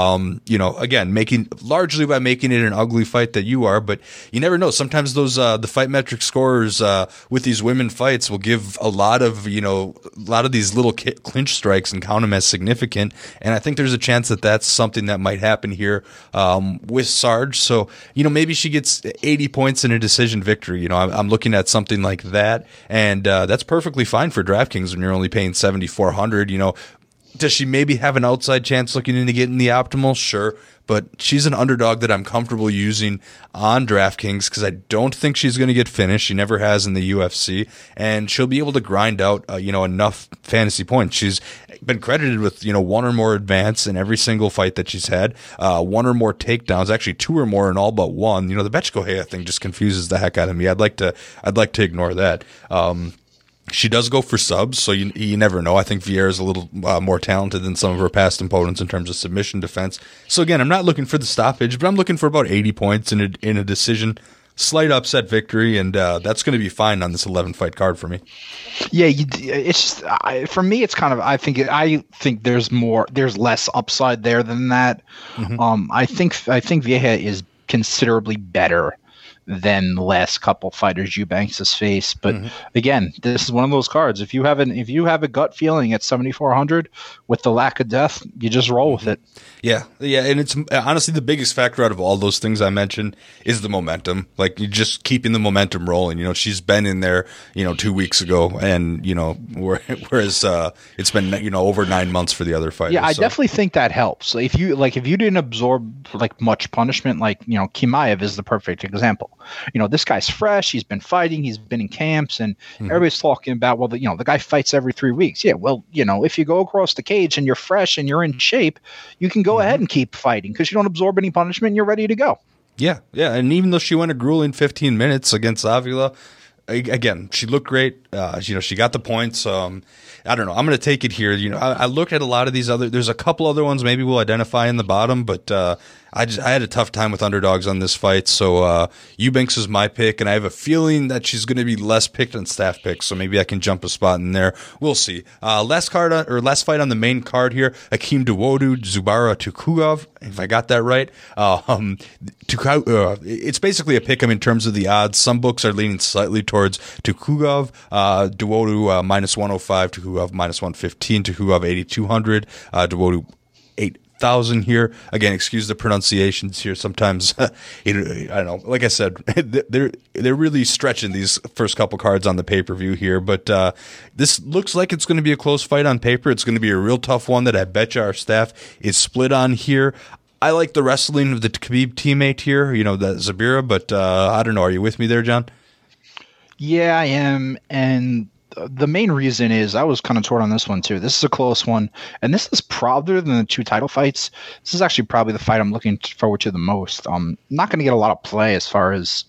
Again, largely by making it an ugly fight that you are, but you never know. Sometimes those the fight metric scorers with these women fights will give a lot of these little clinch strikes and count them as significant, and I think there's a chance that that's something that might happen here with Sarge. So maybe she gets 80 points in a decision victory. I'm looking at something like that, and that's perfectly fine for DraftKings when you're only paying $7,400. Does she maybe have an outside chance looking into getting the optimal? Sure. But she's an underdog that I'm comfortable using on DraftKings because I don't think she's going to get finished. She never has in the UFC, and she'll be able to grind out, enough fantasy points. She's been credited with, 1 or more advance in every single fight that she's had, 1 or more takedowns, actually 2 or more in all but one. The Betchkohea thing just confuses the heck out of me. I'd like to ignore that. She does go for subs, so you never know. I think Vieira is a little more talented than some of her past opponents in terms of submission defense. So again, I'm not looking for the stoppage, but I'm looking for about 80 points in a decision, slight upset victory, and that's going to be fine on this 11-fight card for me. Yeah, it's for me. It's kind of I think there's less upside there than that. Mm-hmm. I think Vieira is considerably better than the last couple fighters Eubanks has faced. But again, this is one of those cards. If you have a gut feeling at 7,400 with the lack of death, you just roll with it. Yeah, and it's honestly the biggest factor out of all those things I mentioned is the momentum. Like you just keeping the momentum rolling. She's been in there, 2 weeks ago, and whereas it's been over 9 months for the other fighters. Yeah, I definitely think that helps. If you didn't absorb much punishment, Chimaev is the perfect example. This guy's fresh. He's been fighting. He's been in camps, and everybody's talking about, well, the guy fights every 3 weeks. Yeah, well, if you go across the cage and you're fresh and you're in shape, you can go ahead and keep fighting because you don't absorb any punishment and you're ready to go. Yeah, and even though she went a grueling 15 minutes against Avila, again, she looked great. She got the points. I don't know. I'm going to take it here. I looked at a lot of these there's a couple other ones maybe we'll identify in the bottom, but I had a tough time with underdogs on this fight. So Eubanks is my pick, and I have a feeling that she's going to be less picked than staff picks. So maybe I can jump a spot in there. We'll see. Last fight on the main card here: Akeem Dawodu, Zubara Tukhugov. If I got that right, it's basically a pick 'em in terms of the odds. Some books are leaning slightly towards Tukhugov. Dawodu minus 105, Tukhugov minus 115, Tukhugov 8,200, Dawodu 8,000 here. Again, excuse the pronunciations here. Sometimes I don't know. Like I said, they're really stretching these first couple cards on the pay-per-view here. But this looks like it's going to be a close fight on paper. It's going to be a real tough one that I bet you our staff is split on here. I like the wrestling of the Khabib teammate here, the Zabira, but I don't know. Are you with me there, John? Yeah, I am. And the main reason is I was kind of torn on this one too. This is a close one. And this is probably, other than the 2 title fights, this is actually probably the fight I'm looking forward to the most. Not going to get a lot of play as far as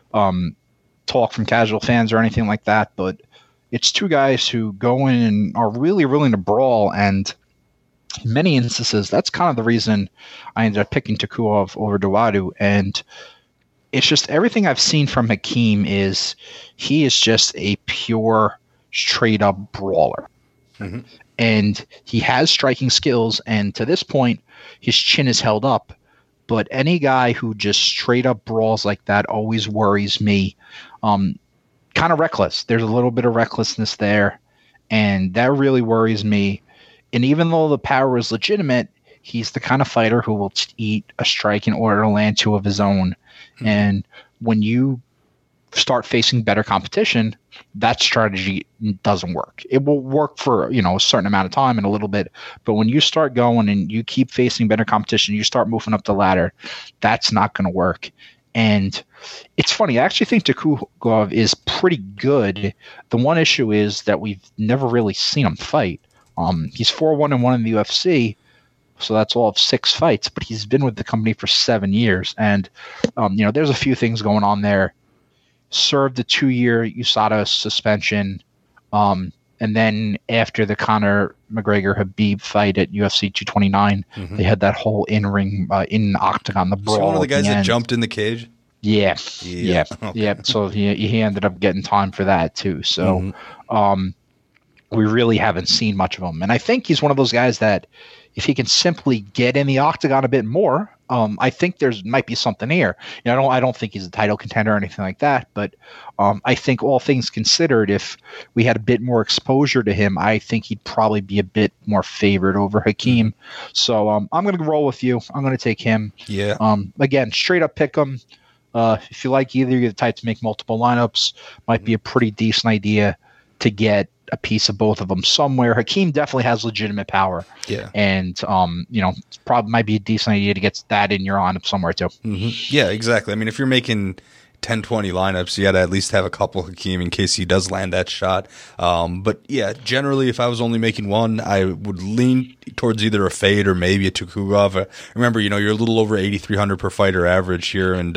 talk from casual fans or anything like that, but it's 2 guys who go in and are really willing to brawl, and in many instances, that's kind of the reason I ended up picking Tukhugov over Dawodu. And it's just everything I've seen from Hakeem is he is just a pure, straight-up brawler. Mm-hmm. And he has striking skills, and to this point, his chin is held up. But any guy who just straight-up brawls like that always worries me. Kind of reckless. There's a little bit of recklessness there, and that really worries me. And even though the power is legitimate, he's the kind of fighter who will eat a strike in order to land 2 of his own. Mm-hmm. And when you start facing better competition, that strategy doesn't work. It will work for, a certain amount of time and a little bit. But when you start going and you keep facing better competition, you start moving up the ladder, that's not going to work. And it's funny. I actually think Tukhugov is pretty good. The one issue is that we've never really seen him fight. He's 4-1-1 in the UFC, so that's all of 6 fights. But he's been with the company for 7 years, and there's a few things going on there. Served a 2-year USADA suspension, and then after the Conor McGregor-Habib fight at UFC 229, mm-hmm. they had that whole in-ring, in-octagon, the brawl. So one of the guys that jumped in the cage? Yeah. Okay. So he ended up getting time for that too. So we really haven't seen much of him. And I think he's one of those guys that if he can simply get in the octagon a bit more, I think there's might be something here. I don't think he's a title contender or anything like that, but I think all things considered, if we had a bit more exposure to him, I think he'd probably be a bit more favored over Hakeem. So I'm going to roll with you. I'm going to take him. Yeah. Again, straight up pick him. If you like either, you're the type to make multiple lineups, might be a pretty decent idea to get a piece of both of them somewhere. Hakeem definitely has legitimate power. Yeah. And, probably might be a decent idea to get that in your lineup somewhere too. Mm-hmm. Yeah, exactly. I mean, if you're making 10, 20 lineups, you got to at least have a couple Hakeem in case he does land that shot. But yeah, generally, if I was only making one, I would lean towards either a fade or maybe a Tukhugov. Remember, you're a little over 8,300 per fighter average here, and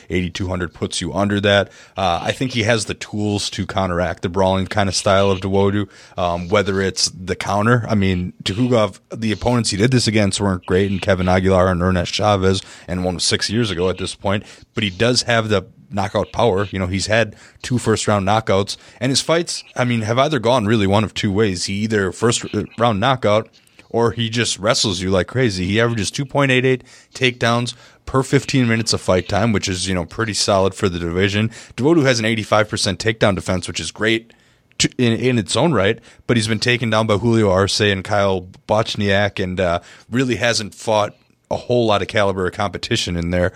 8,200 puts you under that. I think he has the tools to counteract the brawling kind of style of Dawodu, whether it's the counter. I mean, Tukhugov, the opponents he did this against weren't great, and Kevin Aguilar and Ernest Chavez, and one was 6 years ago at this point, but he does have the knockout power. He's had 2 first-round knockouts, and his fights, have either gone really one of 2 ways. He either first-round knockout, or he just wrestles you like crazy. He averages 2.88 takedowns per 15 minutes of fight time, which is, pretty solid for the division. Dawodu has an 85% takedown defense, which is great in its own right, but he's been taken down by Julio Arce and Kyle Bochniak, and really hasn't fought a whole lot of caliber of competition in there.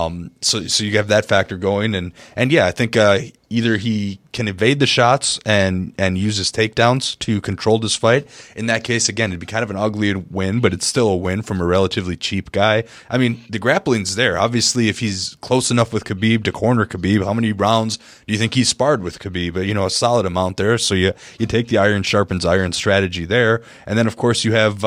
So you have that factor going, and yeah, I think either he can evade the shots and use his takedowns to control this fight. In that case, again, it'd be kind of an ugly win, but it's still a win from a relatively cheap guy. I mean, the grappling's there. Obviously, if he's close enough with Khabib to corner Khabib, how many rounds do you think he's sparred with Khabib? A solid amount there. So you take the iron sharpens iron strategy there, and then of course you have.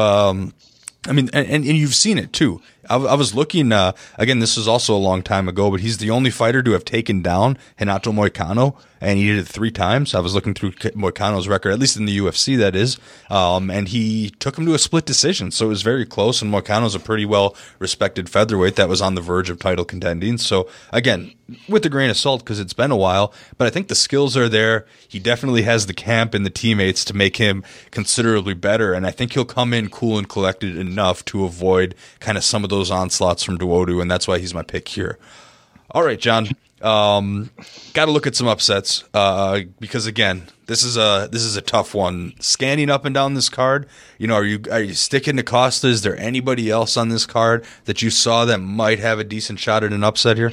And you've seen it too. I was looking, again, this was also a long time ago, but he's the only fighter to have taken down Renato Moicano, and he did it 3 times. I was looking through Moicano's record, at least in the UFC, that is, and he took him to a split decision, so it was very close, and Moicano's a pretty well-respected featherweight that was on the verge of title contending. So, again, with a grain of salt, because it's been a while, but I think the skills are there. He definitely has the camp and the teammates to make him considerably better, and I think he'll come in cool and collected enough to avoid kind of some of those onslaughts from Dawodu, and that's why he's my pick here. All right, John. Got to look at some upsets because again, this is a tough one. Scanning up and down this card, are you sticking to Costa? Is there anybody else on this card that you saw that might have a decent shot at an upset here?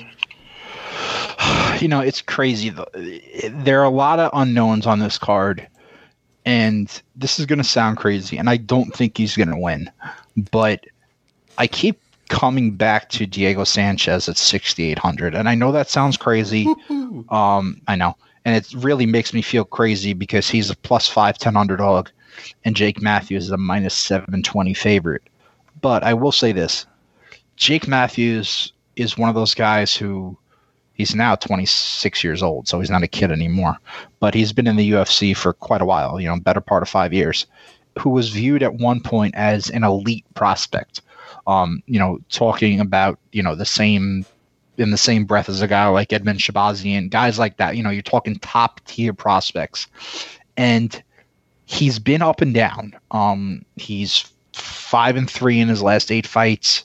It's crazy. There are a lot of unknowns on this card, and this is going to sound crazy, and I don't think he's going to win, but I keep coming back to Diego Sanchez at 6,800. And I know that sounds crazy. I know. And it really makes me feel crazy because he's a plus 510 underdog and Jake Matthews is a minus 720 favorite. But I will say this. Jake Matthews is one of those guys who he's now 26 years old, so he's not a kid anymore. But he's been in the UFC for quite a while, better part of 5 years, who was viewed at one point as an elite prospect. Talking about, the same in the same breath as a guy like Edmund Shabazian, guys like that. You're talking top tier prospects. And he's been up and down. He's 5-3 in his last 8 fights.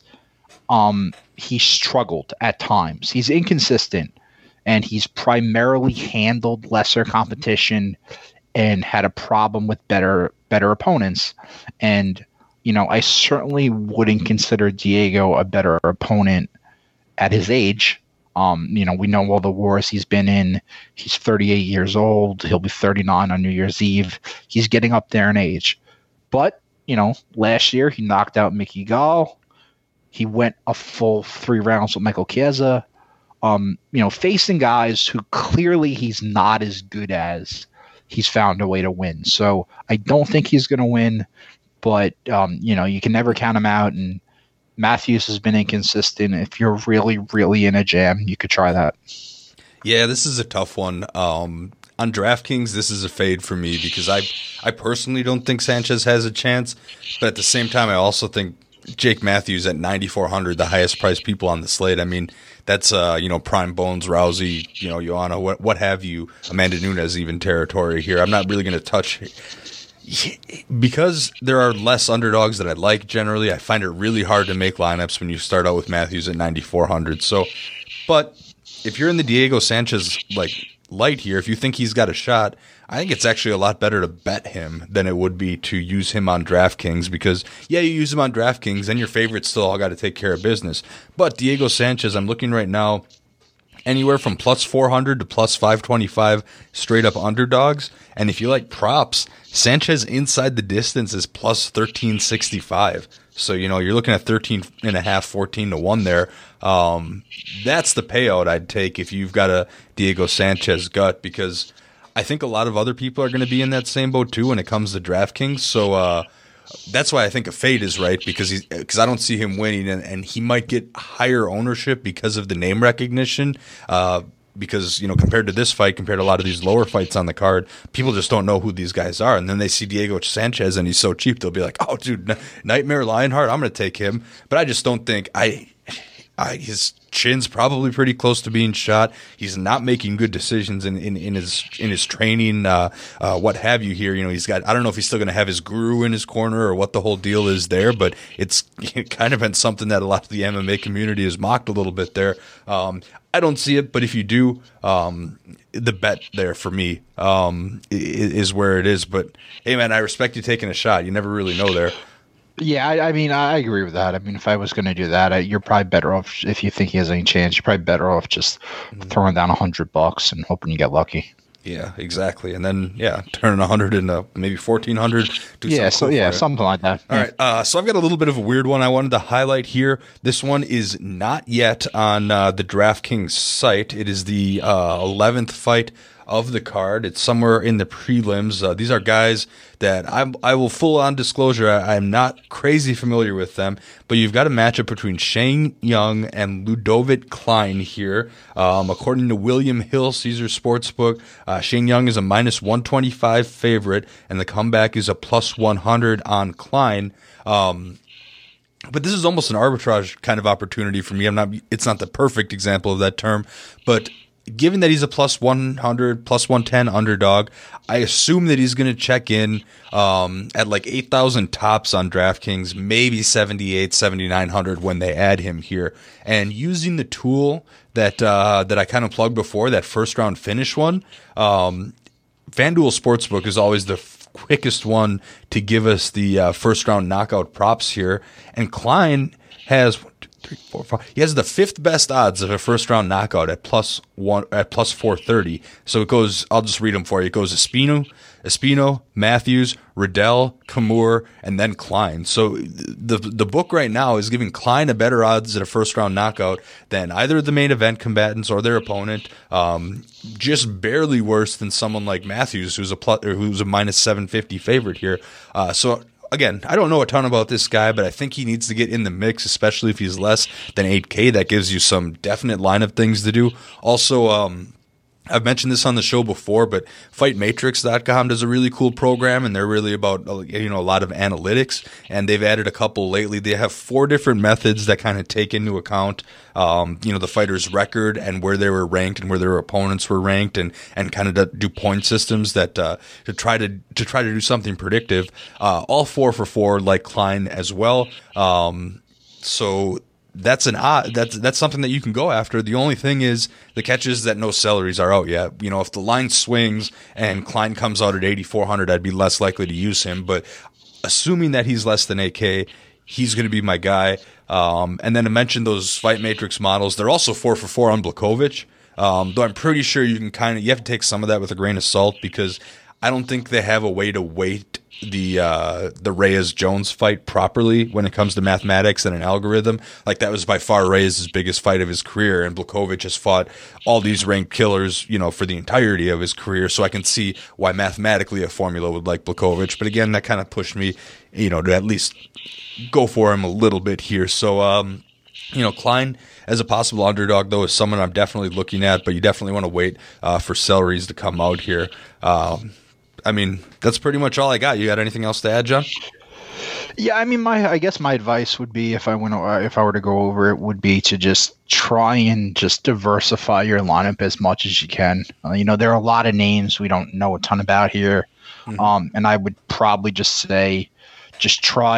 He struggled at times. He's inconsistent, and he's primarily handled lesser competition and had a problem with better opponents. And I certainly wouldn't consider Diego a better opponent at his age. We know all the wars he's been in. He's 38 years old. He'll be 39 on New Year's Eve. He's getting up there in age. But, last year he knocked out Mickey Gall. He went a full 3 rounds with Michael Chiesa. Facing guys who clearly he's not as good as, he's found a way to win. So I don't think he's going to win, but, you can never count him out. And Matthews has been inconsistent. If you're really, really in a jam, you could try that. Yeah, this is a tough one. On DraftKings, this is a fade for me because I personally don't think Sanchez has a chance. But at the same time, I also think Jake Matthews at 9,400, the highest priced people on the slate. I mean, that's prime Bones, Rousey, Joanna, what have you, Amanda Nunes even territory here. I'm not really going to touch because there are less underdogs that I like generally. I find it really hard to make lineups when you start out with Matthews at 9,400. So, but if you're in the Diego Sanchez light here, if you think he's got a shot, I think it's actually a lot better to bet him than it would be to use him on DraftKings because, yeah, you use him on DraftKings and your favorites still all got to take care of business. But Diego Sanchez, I'm looking right now, anywhere from plus 400 to plus 525 straight up underdogs. And if you like props, Sanchez inside the distance is plus 1365. So, you're looking at 13.5, 14 to 1 there. That's the payout I'd take if you've got a Diego Sanchez gut because I think a lot of other people are going to be in that same boat too when it comes to DraftKings. So that's why I think a fade is right because I don't see him winning and he might get higher ownership because of the name recognition. Because, compared to this fight, compared to a lot of these lower fights on the card, people just don't know who these guys are. And then they see Diego Sanchez and he's so cheap, they'll be like, oh, dude, Nightmare Lionheart, I'm going to take him. But I just don't think his chin's probably pretty close to being shot. He's not making good decisions in his training, what have you here. He's got, I don't know if he's still going to have his guru in his corner or what the whole deal is there, but it's kind of been something that a lot of the MMA community has mocked a little bit there. I don't see it, but if you do, the bet there for me is where it is. But hey, man, I respect you taking a shot. You never really know there. Yeah, I mean, I agree with that. I mean, if I was going to do that, you're probably better off if you think he has any chance. You're probably better off just throwing down $100 and hoping you get lucky. Yeah, exactly. And then, turning 100 into maybe 1,400. Something like that. All right. So I've got a little bit of a weird one I wanted to highlight here. This one is not yet on the DraftKings site. It is the 11th fight of the card. It's somewhere in the prelims. These are guys that I will full on disclosure. I'm not crazy familiar with them, but you've got a matchup between Shane Young and Ludovic Klein here. According to William Hill, Caesar Sportsbook, Shane Young is a minus 125 favorite, and the comeback is a plus 100 on Klein. But this is almost an arbitrage kind of opportunity for me. It's not the perfect example of that term, but given that he's a plus 100, plus 110 underdog, I assume that he's going to check in at like 8,000 tops on DraftKings, maybe 7,800, 7,900 when they add him here. And using the tool that I kind of plugged before, that first round finish one, FanDuel Sportsbook is always the quickest one to give us the first round knockout props here. And Klein has 3, 4, 5. He has the 5th best odds of a first round knockout at plus 430. So it goes, I'll just read them for you. It goes Espino, Matthews, Riddell, Kimur, and then Klein. So the book right now is giving Klein a better odds at a first round knockout than either of the main event combatants or their opponent. Just barely worse than someone like Matthews, who's a minus 750 favorite here. So again, I don't know a ton about this guy, but I think he needs to get in the mix, especially if he's less than 8K. That gives you some definite line of things to do. Also, I've mentioned this on the show before, but FightMatrix.com does a really cool program, and they're really about a lot of analytics, and they've added a couple lately. They have 4 different methods that kind of take into account the fighter's record and where they were ranked and where their opponents were ranked, and kind of do point systems that to try to do something predictive. All 4 for 4 like Klein as well. So that's that's something that you can go after. The only thing is, the catch is that no celeries are out yet. If the line swings and Klein comes out at 8,400, I'd be less likely to use him. But assuming that he's less than 8K, he's going to be my guy. And then to mention those Fight Matrix models, they're also 4 for 4 on Blachowicz. Though I'm pretty sure you have to take some of that with a grain of salt, because I don't think they have a way to weight the Reyes-Jones fight properly when it comes to mathematics and an algorithm. Like, that was by far Reyes' biggest fight of his career, and Blachowicz has fought all these ranked killers, for the entirety of his career. So I can see why mathematically a formula would like Blachowicz. But again, that kind of pushed me, to at least go for him a little bit here. So, Klein as a possible underdog, though, is someone I'm definitely looking at, but you definitely want to wait for celeries to come out here. That's pretty much all I got. You got anything else to add, John? Yeah, I guess my advice would be, if I were to go over it, would be to just try and just diversify your lineup as much as you can. There are a lot of names we don't know a ton about here, and I would probably just say, just try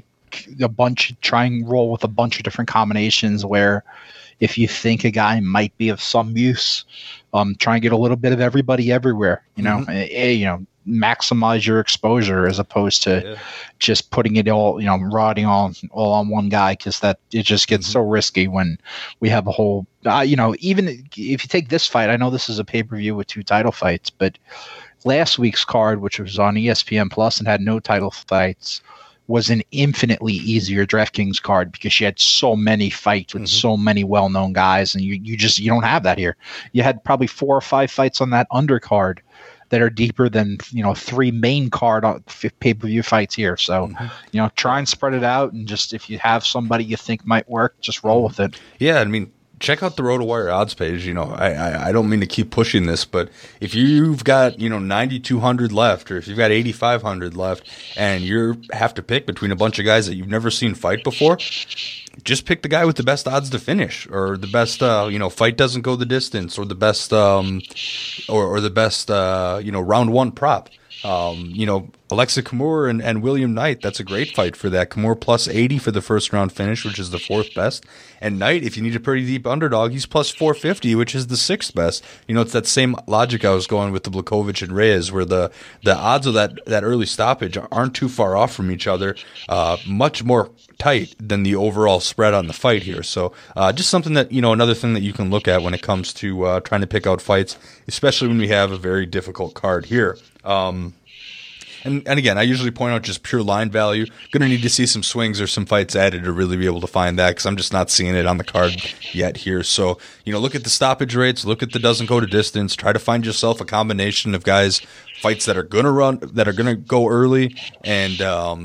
and roll with a bunch of different combinations where, if you think a guy might be of some use, try and get a little bit of everybody everywhere. Maximize your exposure as opposed to just putting it all, riding all on one guy, because that it just gets so risky when we have a whole, even if you take this fight, I know this is a pay-per-view with 2 title fights, but last week's card, which was on ESPN Plus and had no title fights, was an infinitely easier DraftKings card, because you had so many fights with so many well-known guys, and you don't have that here. You had probably 4 or 5 fights on that undercard that are deeper than 3 main card pay-per-view fights here. So try and spread it out, and just, if you have somebody you think might work, just roll with it. Yeah, check out the RotoWire odds page. I don't mean to keep pushing this, but if you've got 9,200 left, or if you've got 8,500 left, and you have to pick between a bunch of guys that you've never seen fight before, just pick the guy with the best odds to finish, or the best fight doesn't go the distance, or the best or the best round 1 prop. Alexa Kimur and William Knight, that's a great fight for that. Kimur plus 80 for the first round finish, which is the 4th best. And Knight, if you need a pretty deep underdog, he's plus 450, which is the 6th best. It's that same logic I was going with the Blachowicz and Reyes, where the odds of that early stoppage aren't too far off from each other, much more tight than the overall spread on the fight here. So just something that, another thing that you can look at when it comes to trying to pick out fights, especially when we have a very difficult card here. And again, I usually point out just pure line value. Going to need to see some swings or some fights added to really be able to find that, because I'm just not seeing it on the card yet here. So, look at the stoppage rates, look at the doesn't go to distance, try to find yourself a combination of guys, fights that are going to go early, and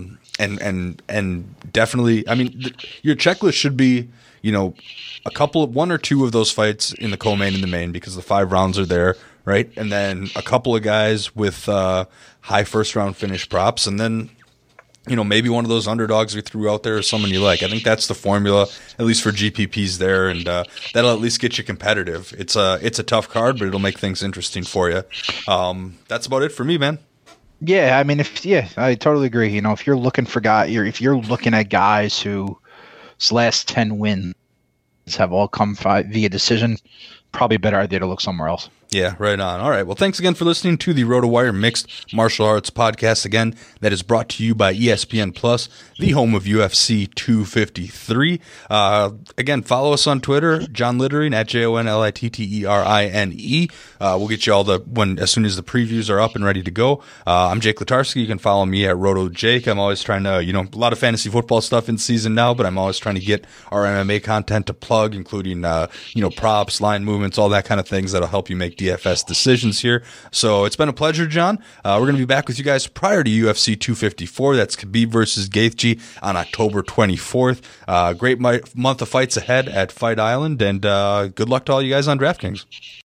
definitely, your checklist should be, 1 or 2 of those fights in the co-main and the main, because the 5 rounds are there, right? And then a couple of guys with high first round finish props, and then maybe one of those underdogs we threw out there is someone you like. I think that's the formula, at least for GPPs there, and that'll at least get you competitive. It's a tough card, but it'll make things interesting for you. That's about it for me, man. Yeah, I totally agree. If you're looking for if you're looking at guys whose last 10 wins have all come via decision, probably a better idea to look somewhere else. Yeah, right on. All right. Well, thanks again for listening to the RotoWire Mixed Martial Arts Podcast. Again, that is brought to you by ESPN Plus, the home of UFC 253. Again, follow us on Twitter, John Littering at JONLITTERINE. We'll get you all as soon as the previews are up and ready to go. I'm Jake Latarski. You can follow me at RotoJake. I'm always trying to, a lot of fantasy football stuff in season now, but I'm always trying to get our MMA content to plug, including, props, line movements, all that kind of things that'll help you make DFS decisions here. So it's been a pleasure, John. We're going to be back with you guys prior to UFC 254. That's Khabib versus Gaethje on October 24th. Great month of fights ahead at Fight Island, and good luck to all you guys on DraftKings.